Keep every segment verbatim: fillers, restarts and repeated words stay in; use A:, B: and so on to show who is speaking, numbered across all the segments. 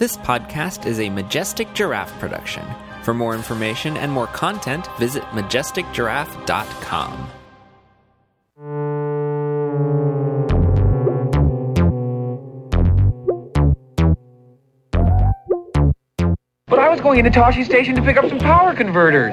A: This podcast is a Majestic Giraffe production. For more information and more content, visit majestic giraffe dot com.
B: But I was going into Toshi Station to pick up some power converters.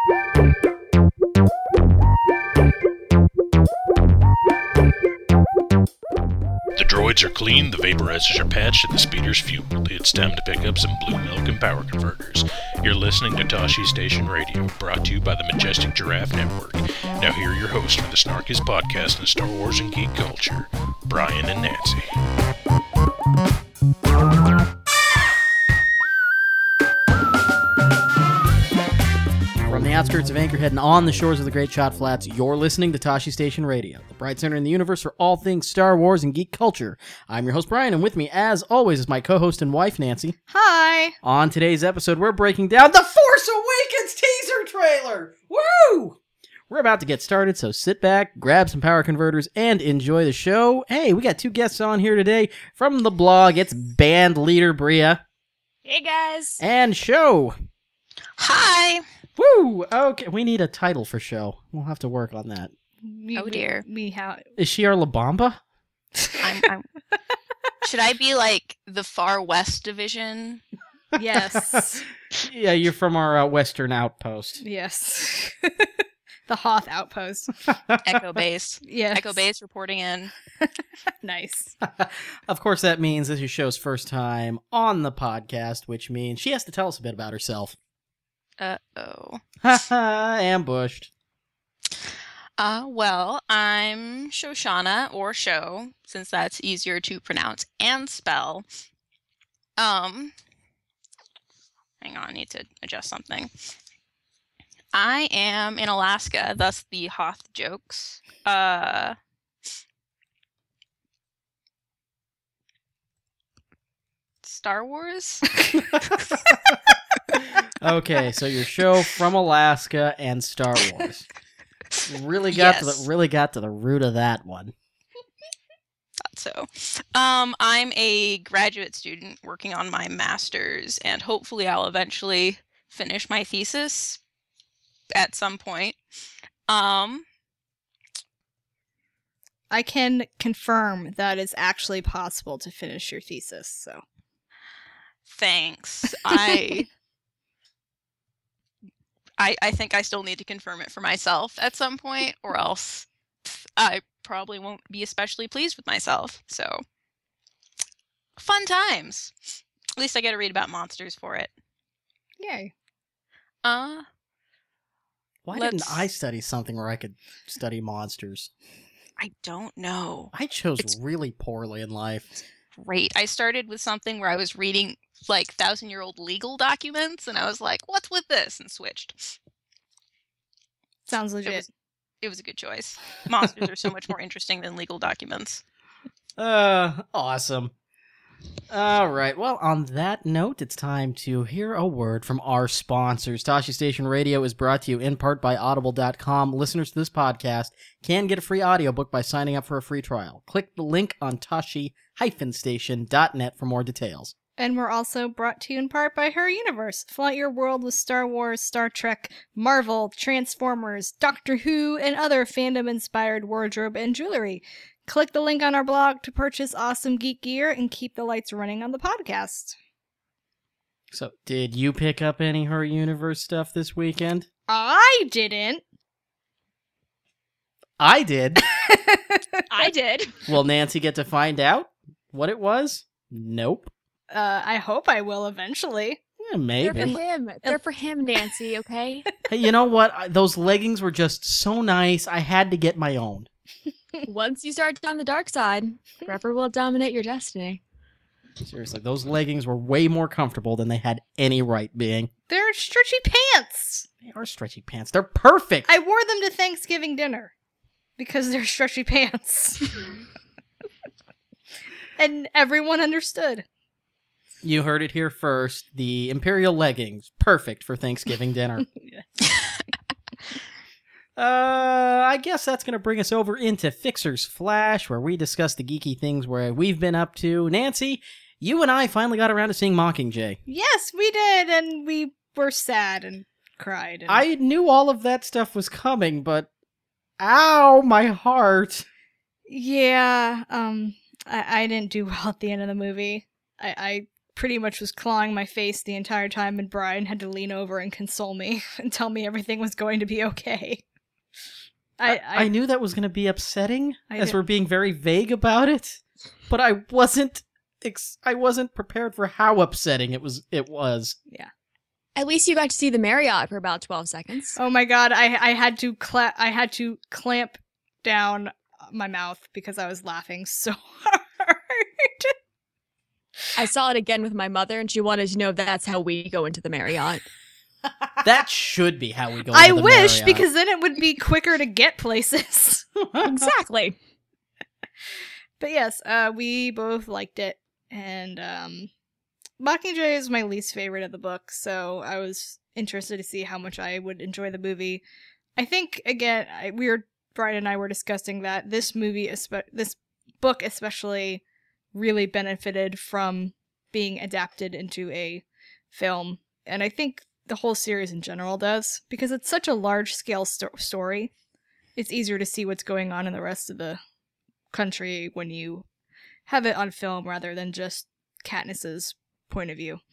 C: The droids are clean, the vaporizers are patched, and the speeder's fueled. It's time to pick up some blue milk and power converters. You're listening to Toshi Station Radio, brought to you by the Majestic Giraffe Network. Now here are your hosts for the snarkiest podcast in Star Wars and geek culture, Brian and Nancy.
D: From the outskirts of Anchorhead and on the shores of the Great Shot Flats, you're listening to Toshi Station Radio, the bright center in the universe for all things Star Wars and geek culture. I'm your host, Brian, and with me, as always, is my co-host and wife, Nancy.
E: Hi!
D: On today's episode, we're breaking down the Force Awakens teaser trailer! Woo! We're about to get started, so sit back, grab some power converters, and enjoy the show. Hey, we got two guests on here today from the blog. It's band leader Bria.
E: Hey, guys!
D: And Show.
E: Hi!
D: Woo! Okay, we need a title for Show. We'll have to work on that.
E: We, oh dear. We, we how?
D: Is she our La Bamba?
E: I'm, I'm... Should I be like the Far West Division?
F: Yes.
D: Yeah, you're from our uh, Western Outpost.
F: Yes. The Hoth Outpost.
E: Echo Base.
F: Yes.
E: Echo Base reporting in.
F: Nice.
D: Of course, that means this is Show's first time on the podcast, which means she has to tell us a bit about herself.
E: Uh-oh.
D: Haha, ambushed.
E: Uh, well, I'm Shoshana, or Show, since that's easier to pronounce and spell. Um, hang on, I need to adjust something. I am in Alaska, thus the Hoth jokes. Uh... Star Wars?
D: Okay, so your Show from Alaska and Star Wars. Really got
E: Yes.
D: to the really got to the root of that one.
E: Thought so. Um, I'm a graduate student working on my master's, and hopefully I'll eventually finish my thesis at some point. Um,
F: I can confirm that it's actually possible to finish your thesis, so.
E: thanks. I, I, I think I still need to confirm it for myself at some point, or else I probably won't be especially pleased with myself. So, fun times. At least I get to read about monsters for it.
F: Yay.
E: Uh,
D: Why
E: Let's-
D: didn't I study something where I could study monsters?
E: I don't know.
D: I chose
E: It's-
D: really poorly in life.
E: Great. I started with something where I was reading like thousand year old legal documents, and I was like, what's with this? And switched.
F: Sounds legit.
E: It was, it was a good choice. Monsters are so much more interesting than legal documents.
D: Uh, awesome. All right. Well, on that note, it's time to hear a word from our sponsors. Toshi Station Radio is brought to you in part by Audible dot com. Listeners to this podcast can get a free audiobook by signing up for a free trial. Click the link on Toshi Station dot net for more details.
F: And we're also brought to you in part by Her Universe. Flood your world with Star Wars, Star Trek, Marvel, Transformers, Doctor Who, and other fandom-inspired wardrobe and jewelry. Click the link on our blog to purchase awesome geek gear and keep the lights running on the podcast.
D: So, did you pick up any Her Universe stuff this weekend?
F: I didn't.
D: I did.
F: I did.
D: Will Nancy get to find out what it was? Nope.
F: Uh, I hope I will eventually.
D: Eh,
G: They're for
D: maybe.
G: him. They're for him, Nancy, okay?
D: Hey, you know what? I- Those leggings were just so nice. I had to get my own.
G: Once you start down the dark side, forever will dominate your destiny.
D: Seriously, those leggings were way more comfortable than they had any right being.
F: They're stretchy pants.
D: They are stretchy pants. They're perfect.
F: I wore them to Thanksgiving dinner because they're stretchy pants. And everyone understood.
D: You heard it here first. The Imperial leggings, perfect for Thanksgiving dinner. Uh, I guess that's going to bring us over into Fixer's Flash, where we discuss the geeky things where we've been up to. Nancy, You and I finally got around to seeing Mockingjay.
F: Yes, we did, and we were sad and cried. And...
D: I knew all of that stuff was coming, but ow, my heart.
F: Yeah, um, I, I didn't do well at the end of the movie. I, I pretty much was clawing my face the entire time, and Brian had to lean over and console me and tell me everything was going to be okay. I I,
D: I knew that was going to be upsetting,
F: I
D: as
F: did-
D: we're being very vague about it, but I wasn't. Ex- I wasn't prepared for how upsetting it was. It was.
G: At least you got to see the Marriott for about twelve seconds.
F: Oh my god, I I had to cla- I had to clamp down my mouth because I was laughing so hard.
G: I saw it again with my mother, and she wanted to know if that's how we go into the Marriott.
D: That should be how we go.
F: I
D: into the
F: wish,
D: Marriott.
F: because then it would be quicker to get places.
G: Exactly.
F: But yes, uh, we both liked it, and um, Mockingjay is my least favorite of the book, so I was interested to see how much I would enjoy the movie. I think again, I, we were Brian and I were discussing that this movie, espe- this book especially, really benefited from being adapted into a film, and I think the whole series in general does, because it's such a large scale sto- story. It's easier to see what's going on in the rest of the country when you have it on film rather than just Katniss's point of view.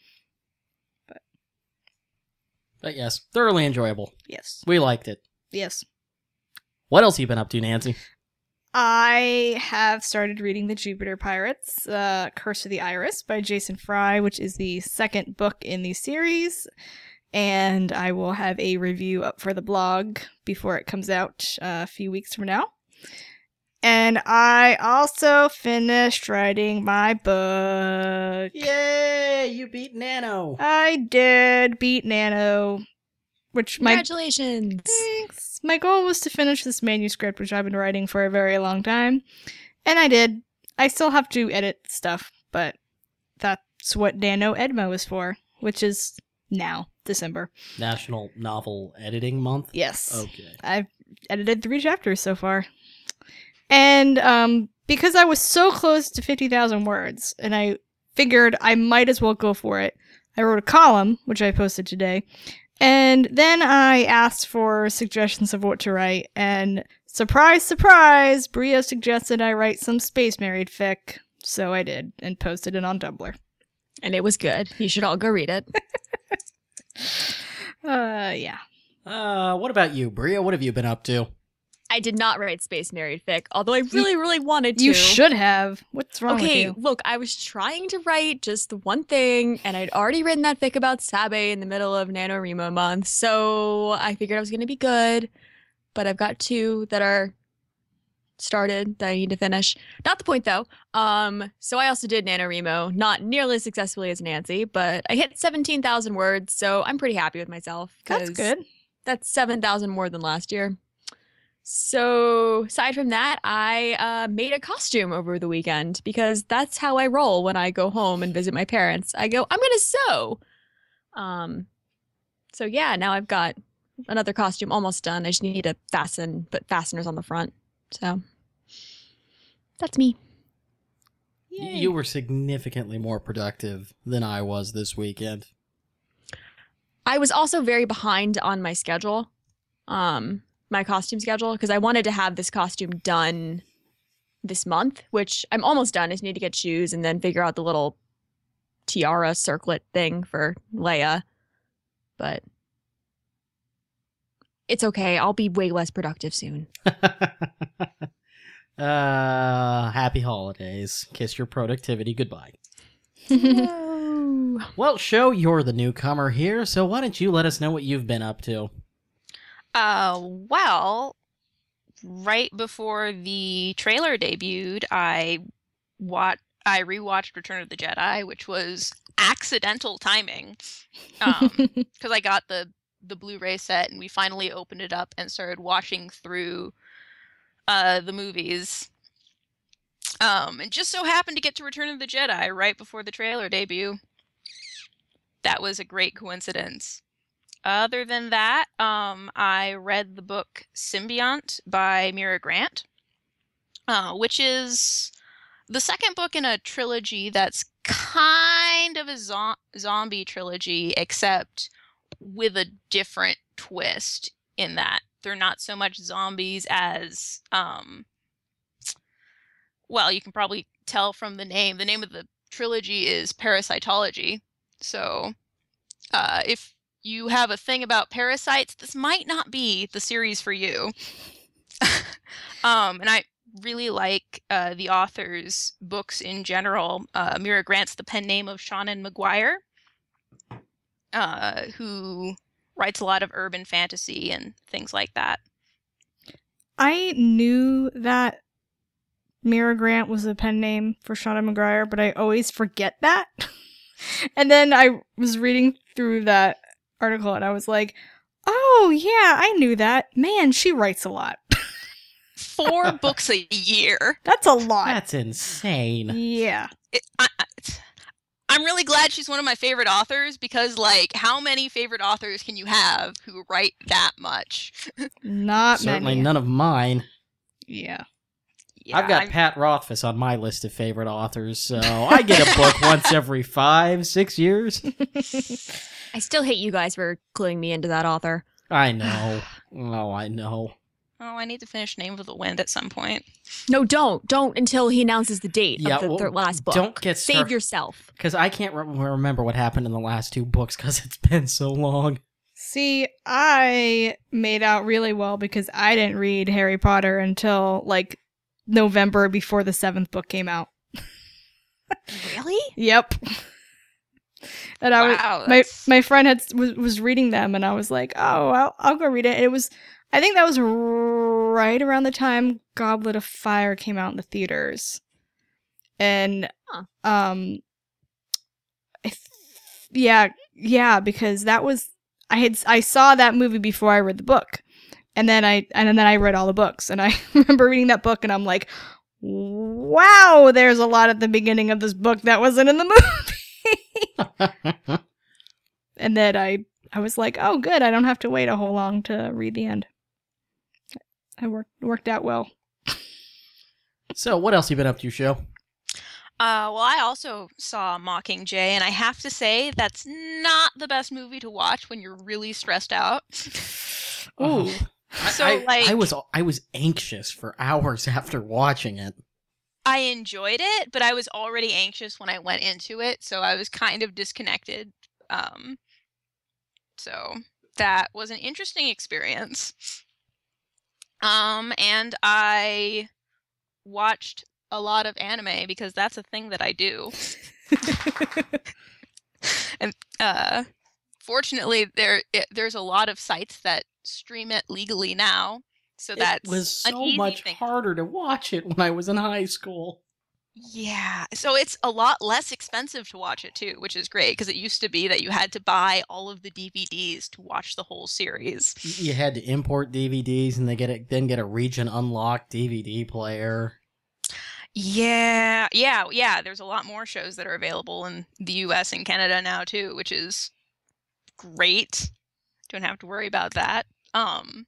D: But yes, thoroughly enjoyable.
F: Yes.
D: We liked it.
F: Yes.
D: What else have you been up to, Nancy?
F: I have started reading The Jupiter Pirates, uh, Curse of the Iris by Jason Fry, which is the second book in the series. And I will have a review up for the blog before it comes out uh, a few weeks from now. And I also finished writing my book.
D: Yay! You beat Nano.
F: I did beat Nano, which my
G: Congratulations.
F: thanks. My goal was to finish this manuscript, which I've been writing for a very long time, and I did. I still have to edit stuff, but that's what Nano Edmo is for, which is now December.
D: National Novel Editing Month?
F: Yes.
D: Okay.
F: I've edited three chapters so far. And um, because I was so close to fifty thousand words, and I figured I might as well go for it, I wrote a column, which I posted today, and then I asked for suggestions of what to write, and surprise, surprise, Bria suggested I write some Space Married fic, so I did, and posted it on Tumblr.
G: And it was good. You should all go read it.
F: Uh, yeah.
D: Uh, what about you, Bria? What have you been up to?
G: I did not write Space Married fic, although I really, really wanted to.
F: You should have. What's wrong
G: Okay,
F: with you?
G: look, I was trying to write just the one thing, and I'd already written that fic about Sabe in the middle of NaNoWriMo month, so I figured I was going to be good, but I've got two that are started that I need to finish. Not the point, though. Um, so I also did NaNoWriMo, not nearly as successfully as Nancy, but I hit seventeen thousand words, so I'm pretty happy with myself.
F: That's
G: 'cause
F: good.
G: That's seven thousand more than last year. So, aside from that, I uh, made a costume over the weekend because that's how I roll when I go home and visit my parents. I go, I'm going to sew. Um, so, yeah, now I've got another costume almost done. I just need to fasten, put fasteners on the front. So, that's me.
D: Y-
F: Yay.
D: You were significantly more productive than I was this weekend.
G: I was also very behind on my schedule. Um, my costume schedule, because I wanted to have this costume done this month, which I'm almost done. I just need to get shoes and then figure out the little tiara circlet thing for Leia. But it's okay. I'll be way less productive soon.
D: uh, happy holidays. Kiss your productivity goodbye.
G: No.
D: Well, Show, you're the newcomer here, so why don't you let us know what you've been up to?
E: Uh, well, right before the trailer debuted, I wat- I rewatched Return of the Jedi, which was accidental timing, um, because I got the the Blu-ray set and we finally opened it up and started watching through uh the movies. Um, and just so happened to get to Return of the Jedi right before the trailer debut. That was a great coincidence. Other than that, um, I read the book Symbiont by Mira Grant, uh, which is the second book in a trilogy that's kind of a zo- zombie trilogy, except with a different twist in that they're not so much zombies as, um, well, you can probably tell from the name. The name of the trilogy is Parasitology. So, uh, if you have a thing about parasites, this might not be the series for you. um, and I really like uh, the author's books in general. Uh, Mira Grant's the pen name of Shannon McGuire, uh, who writes a lot of urban fantasy and things like that.
F: I knew that Mira Grant was the pen name for Shannon McGuire, but I always forget that. And then I was reading through that article and I was like, oh yeah, I knew that. Man, she writes a lot.
E: Four books a year.
F: That's a lot.
D: That's insane.
F: Yeah.
E: It, I, I, I'm really glad she's one of my favorite authors because, like, how many favorite authors can you have who write that much?
F: Not
D: Certainly
F: many.
D: none of mine.
F: Yeah.
E: Yeah,
D: I've got
E: I'm-
D: Pat Rothfuss on my list of favorite authors, so I get a book once every five, six years.
G: I still hate you guys for cluing me into that author.
D: I know. Oh, I know.
E: Oh, I need to finish Name of the Wind at some point.
G: No, don't. Don't until he announces the date
D: Yeah,
G: of the
D: well,
G: thir- last book.
D: don't get
G: Save
D: start-
G: yourself.
D: Because I can't re- remember what happened in the last two books because it's been so long.
F: See, I made out really well because I didn't read Harry Potter until like November before the seventh book came out.
G: Really?
F: Yep. And I was
E: Wow,
F: my
E: that's-
F: my friend had was, was reading them, and I was like, "Oh, I'll, I'll go read it." And it was, I think that was right around the time Goblet of Fire came out in the theaters, and
G: Huh.
F: um, I th- yeah, yeah, because that was I had I saw that movie before I read the book, and then I and then I read all the books, and I remember reading that book, and I'm like, "Wow, there's a lot at the beginning of this book that wasn't in the movie." And then I I was like, oh, good, I don't have to wait a whole long to read the end. It worked worked out well.
D: So, what else you been up to, show?
E: Uh, well, I also saw Mockingjay, and I have to say that's not the best movie to watch when you're really stressed out.
D: Ooh.
E: So,
D: I, I,
E: like-
D: I was I was anxious for hours after watching it.
E: I enjoyed it, but I was already anxious when I went into it, so I was kind of disconnected. Um, so that was an interesting experience. Um, and I watched a lot of anime because that's a thing that I do. And uh, fortunately, there it, there's a lot of sites that stream it legally now. So that's
D: it was
E: an
D: so
E: easy
D: much
E: thing.
D: harder to watch it when I was in high school.
E: Yeah, so it's a lot less expensive to watch it too, which is great because it used to be that you had to buy all of the D V Ds to watch the whole series.
D: You had to import D V Ds and they get a, then get a region unlocked D V D player.
E: Yeah, yeah, yeah. There's a lot more shows that are available in the U S and Canada now too, which is great. Don't have to worry about that. Um,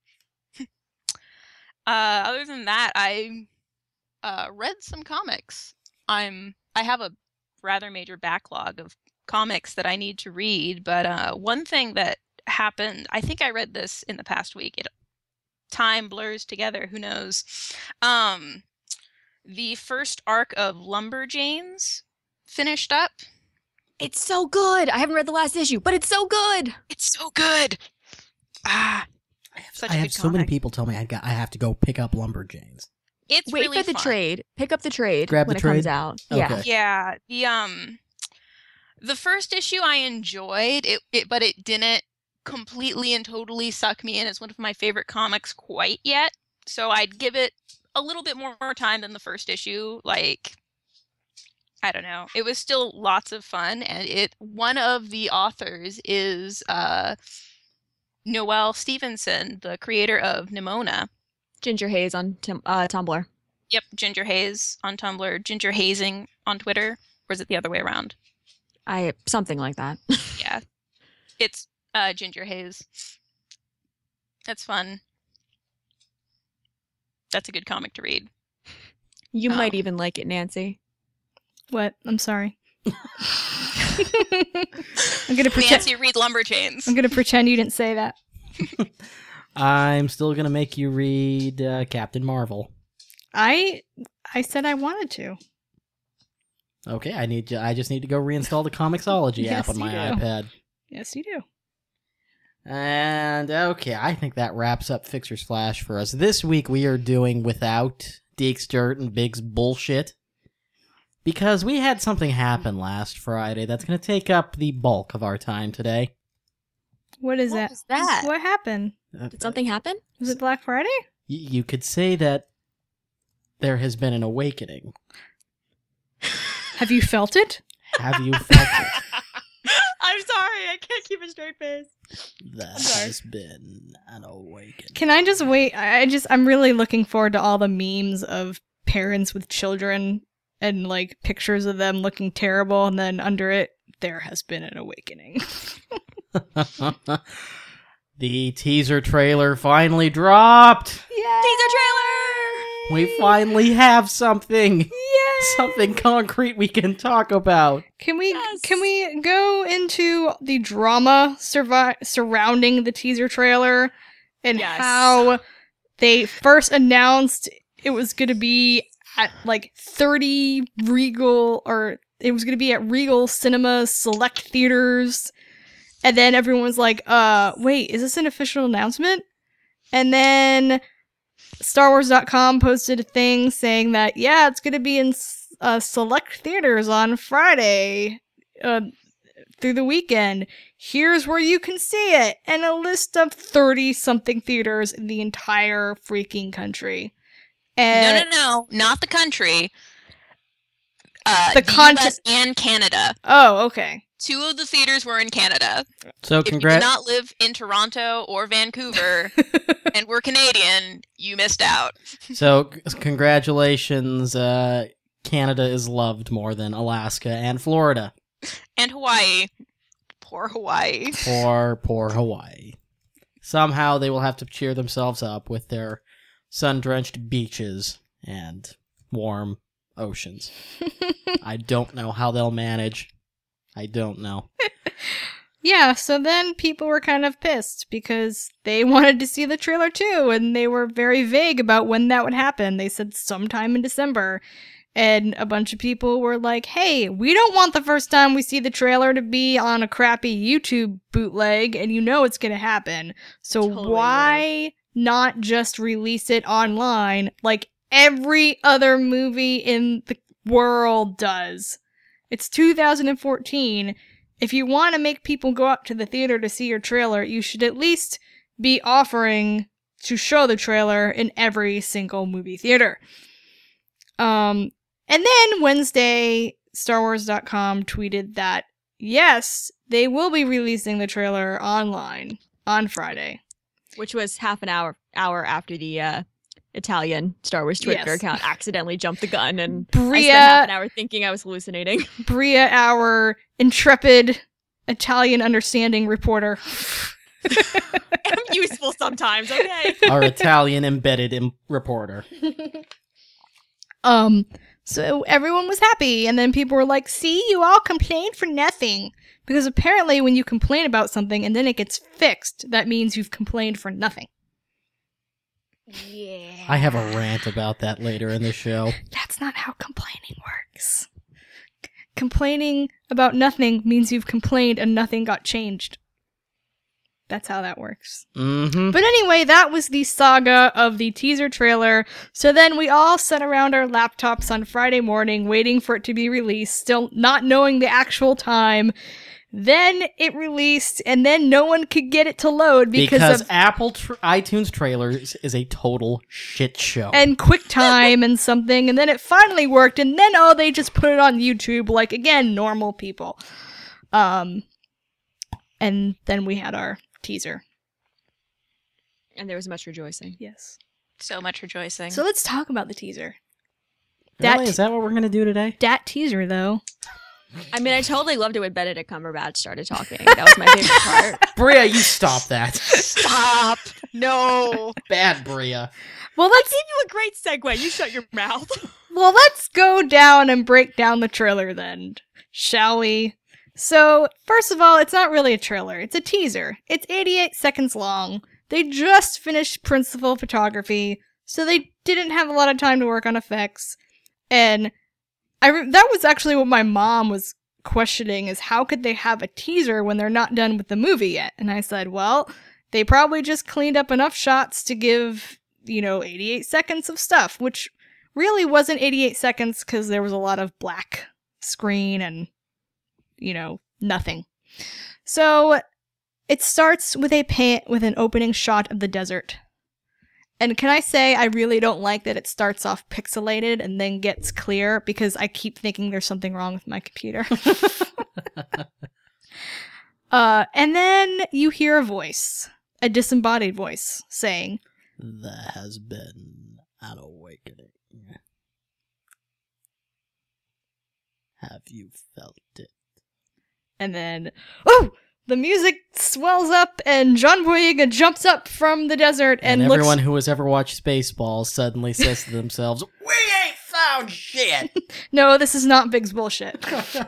E: uh, other than that, I uh, read some comics. I'm I have a rather major backlog of comics that I need to read, but uh, one thing that happened, I think I read this in the past week. It time blurs together. Who knows? Um, the first arc of Lumberjanes finished up.
G: It's so good. I haven't read the last issue, but it's so good.
E: It's so good. Ah,
D: I have,
E: Such
D: I
E: a
D: have
E: good
D: so many
E: comic.
D: people tell me I got I have to go pick up Lumberjanes.
E: it's
G: Wait
E: really
G: for the
E: fun.
G: trade. Pick up the trade
D: Grab
G: when
D: the
G: it comes
D: trade?
G: out.
D: Okay.
G: Yeah.
E: Yeah, the um, the first issue I enjoyed it, it, but it didn't completely and totally suck me in as one of my favorite comics quite yet. So I'd give it a little bit more time than the first issue. Like, I don't know, it was still lots of fun, and it one of the authors is uh, Noelle Stevenson, the creator of Nimona.
G: Ginger Haze on tim- uh, Tumblr.
E: Yep, Ginger Haze on Tumblr, Ginger Hazing on Twitter, or is it the other way around?
G: I something like that.
E: Yeah, it's uh, Ginger Haze. That's fun. That's a good comic to read.
G: You might
E: Oh.
G: even like it, Nancy.
F: What? I'm sorry. I'm gonna pretend.
E: Nancy read Lumberjanes.
F: I'm gonna pretend you didn't say that.
D: I'm still gonna make you read uh, Captain Marvel.
F: I I said I wanted to.
D: Okay, I need. To, I just need to go reinstall the Comixology
F: Yes,
D: app on
F: you
D: my
F: do.
D: iPad.
F: Yes, you do.
D: And okay, I think that wraps up Fixer's Flash for us. This week we are doing without Deke's Dirt and Big's bullshit. Because we had something happen last Friday that's going to take up the bulk of our time today.
F: What is
G: What
F: that?
G: was that?
F: What happened?
D: Uh,
G: Did something happen?
F: Was it Black Friday?
D: y- you could say that there has been an awakening.
F: Have you felt it?
D: Have you felt it?
G: I'm sorry, I can't keep a straight face.
D: There
G: sorry.
D: has been an awakening.
F: Can I just wait? I I just I'm really looking forward to all the memes of parents with children and like pictures of them looking terrible, and then under it, there has been an awakening.
D: The teaser trailer finally dropped.
F: Yeah.
G: Teaser trailer!
D: We finally have something.
F: Yay!
D: Something concrete we can talk about.
F: Can we
G: Yes.
F: can we go into the drama survi- surrounding the teaser trailer and
G: Yes.
F: how they first announced it was going to be at like thirty Regal or it was going to be at Regal Cinema select theaters, and then everyone was like, "Uh, wait, is this an official announcement?" And then Star Wars dot com posted a thing saying that, yeah, it's going to be in uh, select theaters on Friday uh, through the weekend. Here's where you can see it. And a list of thirty-something theaters in the entire freaking country. And
E: No, no, no, not the country. Uh,
F: The
E: the
F: content-
E: U S and Canada.
F: Oh, okay.
E: Two of the theaters were in Canada.
D: So
E: If you did
D: congrats.
E: not live in Toronto or Vancouver and were Canadian, you missed out.
D: So c- congratulations. Uh, Canada is loved more than Alaska and Florida.
E: And Hawaii. Poor Hawaii.
D: Poor, poor Hawaii. Somehow they will have to cheer themselves up with their sun-drenched beaches and warm oceans. I don't know how they'll manage. I don't know.
F: Yeah, so then people were kind of pissed because they wanted to see the trailer too, and they were very vague about when that would happen. They said sometime in December. And a bunch of people were like, hey, we don't want the first time we see the trailer to be on a crappy YouTube bootleg, and you know it's going to happen. So
G: Totally
F: why not just release it online like every other movie in the world does? It's two thousand fourteen. If you want to make people go up to the theater to see your trailer, you should at least be offering to show the trailer in every single movie theater. Um, and then Wednesday, Star Wars dot com tweeted that, yes, they will be releasing the trailer online on Friday.
G: Which was half an hour hour after the uh, Italian Star Wars Twitter
F: Yes.
G: account accidentally jumped the gun, and I
F: Bria-
G: spent half an hour thinking I was hallucinating.
F: Bria, our intrepid Italian understanding reporter.
G: I'm useful sometimes, okay?
D: Our Italian embedded im- reporter.
F: Um, so everyone was happy, and then people were like, see, you all complained for nothing. Because apparently when you complain about something and then it gets fixed, that means you've complained for nothing. Yeah.
D: I have a rant about that later in the show.
F: That's not how complaining works. C- complaining about nothing means you've complained and nothing got changed. That's how that works.
D: Mm-hmm.
F: But anyway, that was the saga of the teaser trailer. So then we all sat around our laptops on Friday morning waiting for it to be released, still not knowing the actual time. Then it released, and then no one could get it to load because,
D: Because
F: of
D: Apple tr- iTunes trailers is a total shit show.
F: and QuickTime and something, and then it finally worked, and then oh, they just put it on YouTube like again, normal people. Um, and then we had our teaser.
G: And there was much rejoicing.
F: Yes.
E: So much rejoicing.
F: So let's talk about the teaser.
D: Really?
F: that-
D: Is that what we're going to do today?
F: Dat teaser though.
G: I mean, I totally loved it when Benedict Cumberbatch started talking. That was my favorite part.
D: Bria, you stop that.
E: Stop! No!
D: Bad Bria.
F: Well,
G: I
F: let's
G: gave you a great segue. You shut your mouth.
F: well let's go down and break down the trailer then. Shall we? So, first of all, it's not really a trailer. It's a teaser. It's eighty-eight seconds long. They just finished principal photography, so they didn't have a lot of time to work on effects. And I re- that was actually what my mom was questioning, is how could they have a teaser when they're not done with the movie yet? And I said, well, they probably just cleaned up enough shots to give, you know, eighty-eight seconds of stuff, which really wasn't eighty-eight seconds because there was a lot of black screen and, you know, nothing. So it starts with a pan- with an opening shot of the desert. And can I say, I really don't like that it starts off pixelated and then gets clear, because I keep thinking there's something wrong with my computer. uh, and then you hear a voice, a disembodied voice, saying,
D: "There has been an awakening. Have you felt it?"
F: And then, oh! The music swells up, and John Boyega jumps up from the desert and,
D: and
F: looks...
D: everyone who has ever watched Spaceballs suddenly says to themselves, "We ain't found shit!"
F: No, this is not Big's bullshit.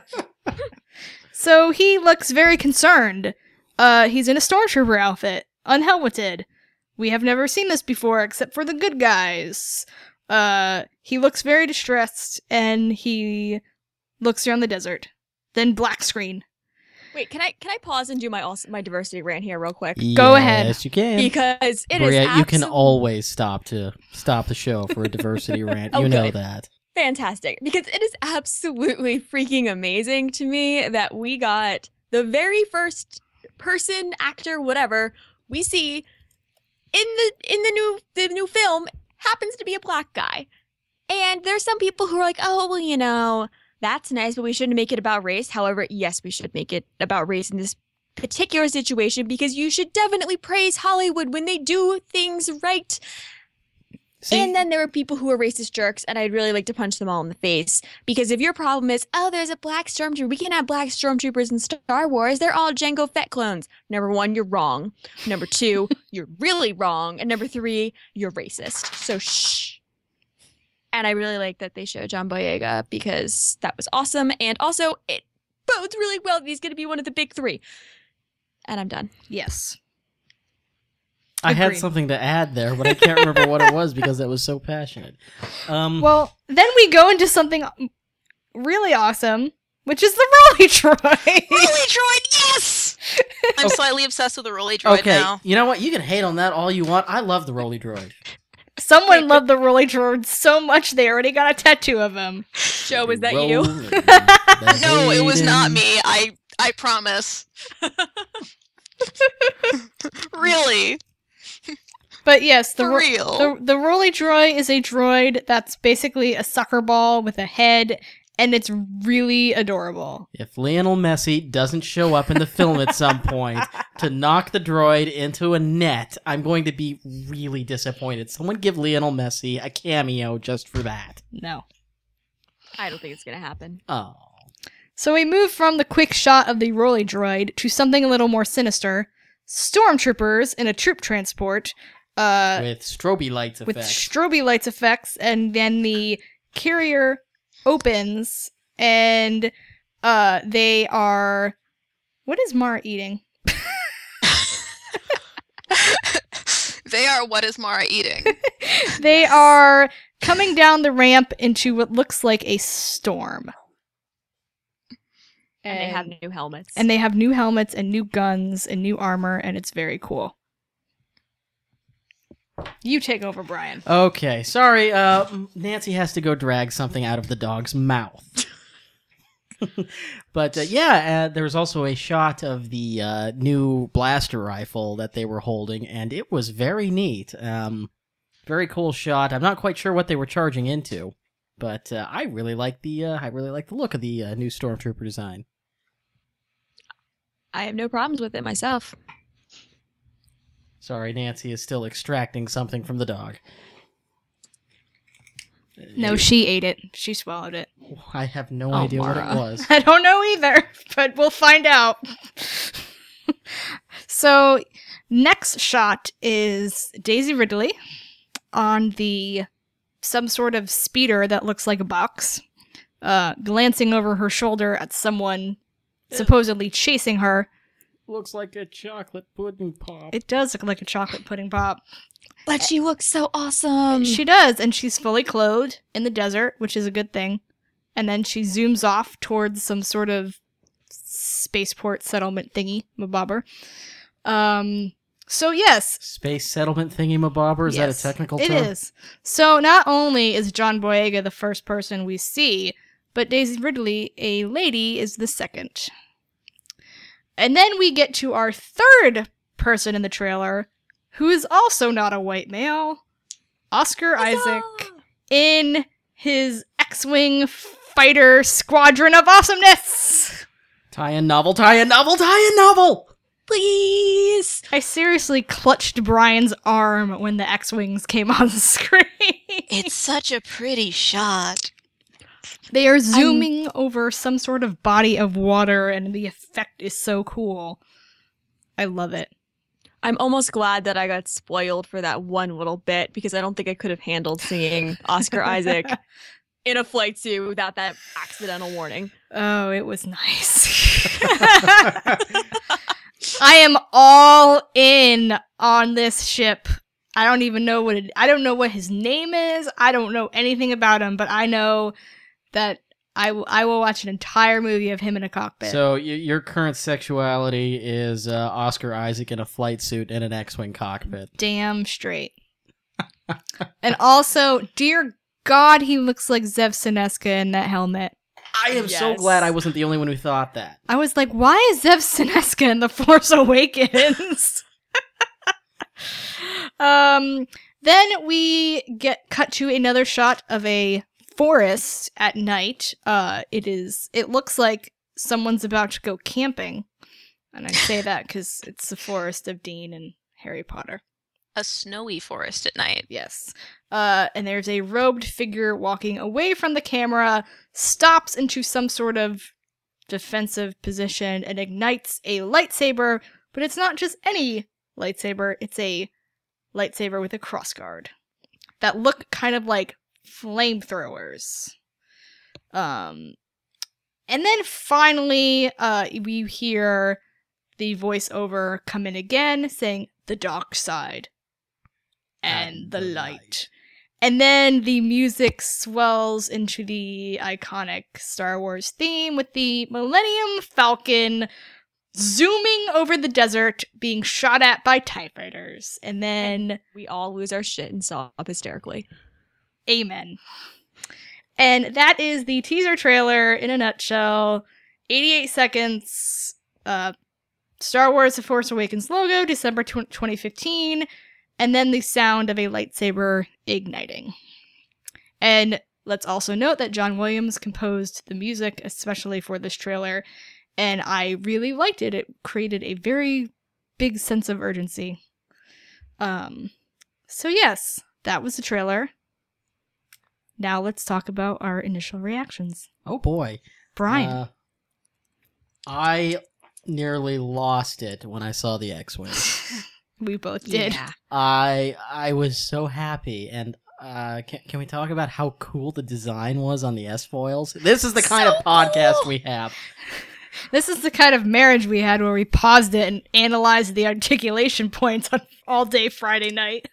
F: So he looks very concerned. Uh, he's in a stormtrooper outfit, unhelmeted. We have never seen this before, except for the good guys. Uh, he looks very distressed, and he looks around the desert. Then black screen.
G: Wait, can I can I pause and do my also, my diversity rant here real quick?
F: Go ahead.
D: Yes, you can.
G: Because it
D: Bria,
G: is
D: you can
G: absol-
D: always stop to stop the show for a diversity rant. You
G: Oh,
D: know
G: good.
D: that.
G: fantastic. Because it is absolutely freaking amazing to me that we got the very first person, actor, whatever, we see in the in the new the new film happens to be a black guy. And there's some people who are like, oh, well, you know, that's nice, but we shouldn't make it about race. However, yes, we should make it about race in this particular situation, because you should definitely praise Hollywood when they do things right.
D: See,
G: And then there were people who were racist jerks, and I'd really like to punch them all in the face. Because if your problem is, oh, there's a black stormtrooper, we can't have black stormtroopers in Star Wars, they're all Jango Fett clones. Number one, you're wrong. Number two, you're really wrong. And number three, you're racist. So shh. And I really like that they showed John Boyega, because that was awesome. And also, it bodes really well that he's going to be one of the big three. And I'm done.
F: Yes.
D: I had
F: Agreed.
D: something to add there, but I can't remember what it was because it was so passionate. Um,
F: Well, then we go into something really awesome, which is the Rolly Droid.
E: Rolly droid, yes! I'm slightly obsessed with the Rolly droid
D: okay,
E: now.
D: you know what? You can hate on that all you want. I love the Rolly Droid.
F: Someone
G: Wait,
F: loved the Rolly Droid so much they already got a tattoo of him.
G: Joe, was that you?
D: Rolling the
E: No, it was not
D: Hayden.
E: me. I I promise. Really?
F: But yes, the
E: For
F: ro-
E: real?
F: the the Rolly Droid is a droid that's basically a soccer ball with a head, and it's really adorable.
D: If Lionel Messi doesn't show up in the film at some point to knock the droid into a net, I'm going to be really disappointed. Someone give Lionel Messi a cameo just for that.
F: No.
G: I don't think it's going to happen.
D: Oh.
F: So we move from the quick shot of the Rolly Droid to something a little more sinister. Stormtroopers in a troop transport, uh,
D: With strobe lights
F: with
D: effect.
F: strobe lights effects, and then the carrier opens, and uh, they are... What is Mara eating?
E: They are what is Mara eating?
F: They are coming down the ramp into what looks like a storm.
G: And they have new helmets.
F: And they have new helmets and new guns and new armor, and it's very cool. You take over, Brian.
D: Okay, sorry, uh, Nancy has to go drag something out of the dog's mouth. But uh, yeah, uh, there was also a shot of the uh, new blaster rifle that they were holding, and it was very neat. Um, very cool shot. I'm not quite sure what they were charging into, but uh, I really like the uh, I really like the look of the uh, new Stormtrooper design.
G: I have no problems with it myself.
D: Sorry, Nancy is still extracting something from the dog.
F: No, she ate it. She swallowed it.
D: I have no
G: Oh,
D: idea what
G: Mara.
D: it was.
F: I don't know either, but we'll find out. So, next shot is Daisy Ridley on the some sort of speeder that looks like a box. uh, glancing over her shoulder at someone supposedly chasing her.
D: Looks like a chocolate pudding pop.
F: It does look like a chocolate pudding pop.
G: But she looks so awesome.
F: She does, and she's fully clothed in the desert, which is a good thing. And then she zooms off towards some sort of spaceport settlement thingy, mabobber. Um, so yes.
D: Space settlement thingy mabobber? Is
F: yes,
D: that a technical
F: it
D: term?
F: It is. So not only is John Boyega the first person we see, but Daisy Ridley, a lady, is the second. And then we get to our third person in the trailer, who is also not a white male, Oscar Isaac, in his X-Wing fighter squadron of awesomeness.
D: Tie-in novel, tie-in novel, tie-in novel!
G: Please!
F: I seriously clutched Brian's arm when the X-Wings came on the screen.
E: It's such a pretty shot.
F: They are zooming I'm... over some sort of body of water, and the effect is so cool. I love it.
G: I'm almost glad that I got spoiled for that one little bit, because I don't think I could have handled seeing Oscar Isaac in a flight suit without that accidental warning.
F: Oh, it was nice. I am all in on this ship. I don't even know what it, I don't know what his name is. I don't know anything about him, but I know that I, w- I will watch an entire movie of him in a cockpit.
D: So y- your current sexuality is uh, Oscar Isaac in a flight suit in an X-Wing cockpit.
F: Damn straight. And also, dear God, he looks like Zev Sineska in that helmet.
D: I am
G: Yes.
D: so glad I wasn't the only one who thought that.
F: I was like, why is Zev Sineska in The Force Awakens? um, then we get cut to another shot of a forest at night. Uh, it is. It looks like someone's about to go camping, and I say that because it's the forest of Dean and Harry Potter.
E: A snowy forest at night.
F: Yes. Uh, and there's a robed figure walking away from the camera, stops into some sort of defensive position, and ignites a lightsaber. But it's not just any lightsaber; it's a lightsaber with a crossguard that look kind of like flamethrowers. Um, and then finally, uh, we hear the voiceover come in again, saying "the dark side" and, and the, the light. light. And then the music swells into the iconic Star Wars theme with the Millennium Falcon zooming over the desert, being shot at by TIE fighters. And then
G: we all lose our shit and sob hysterically.
F: Amen. And that is the teaser trailer in a nutshell. eighty-eight seconds. Uh, Star Wars The Force Awakens logo, December twenty fifteen. And then the sound of a lightsaber igniting. And let's also note that John Williams composed the music, especially for this trailer. And I really liked it. It created a very big sense of urgency. Um, so yes, that was the trailer. Now let's talk about our initial reactions.
D: Oh boy.
F: Brian.
D: Uh, I nearly lost it when I saw the X-Wing.
F: We both did.
G: Yeah.
D: I I was so happy, and uh, can, can we talk about how cool the design was on the S-foils? This is the kind
E: So
D: of podcast
E: cool.
D: we have.
F: This is the kind of marriage we had where we paused it and analyzed the articulation points on all day Friday night.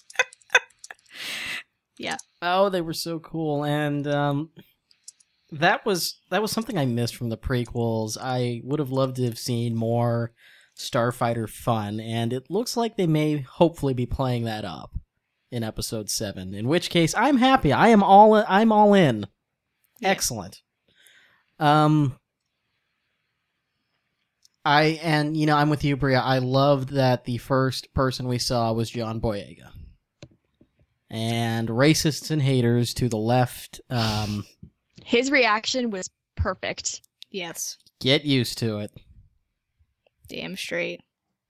F: Yeah.
D: Oh, they were so cool, and um, that was that was something I missed from the prequels. I would have loved to have seen more Starfighter fun, and it looks like they may hopefully be playing that up in Episode Seven. In which case, I'm happy. I am all. I'm all in.
F: Yeah.
D: Excellent. Um. I and you know I'm with you, Bria. I loved that the first person we saw was John Boyega. And racists and haters to the left, um,
G: His reaction was perfect.
F: Yes.
D: get used to it.
F: Damn straight.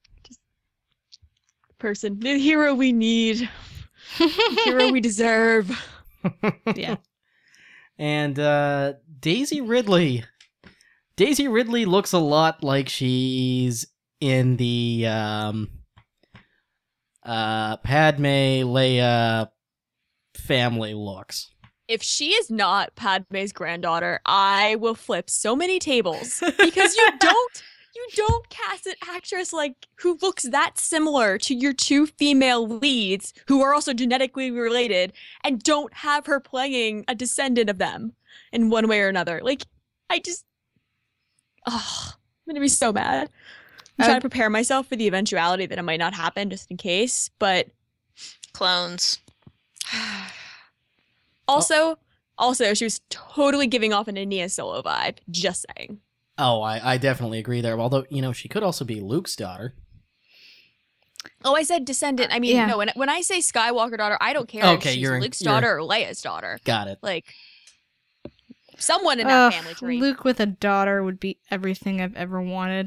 G: Person, the hero we need, the hero we deserve.
F: Yeah.
D: And uh, Daisy Ridley. Daisy Ridley looks a lot like she's in the um, uh, Padme Leia family looks.
G: if she is not Padme's granddaughter, I will flip so many tables because you don't you don't cast an actress like who looks that similar to your two female leads who are also genetically related and don't have her playing a descendant of them in one way or another. Like, I just, oh, I'm gonna be so mad. I'm
F: Uh,
G: trying to prepare myself for the eventuality that it might not happen, just in case. But
E: Clones.
G: also, also, she was totally giving off an Ania Solo vibe. Just saying.
D: Oh, I, I definitely agree there. Although, you know, she could also be Luke's daughter.
G: Oh, I said descendant. I mean,
F: Yeah.
G: no. When when I say Skywalker daughter, I don't care
D: Okay,
G: if she's
D: you're-
G: Luke's
D: you're-
G: daughter or Leia's daughter.
D: Got it.
G: Like, someone in that
F: Ugh,
G: family tree.
F: Luke with a daughter would be everything I've ever wanted.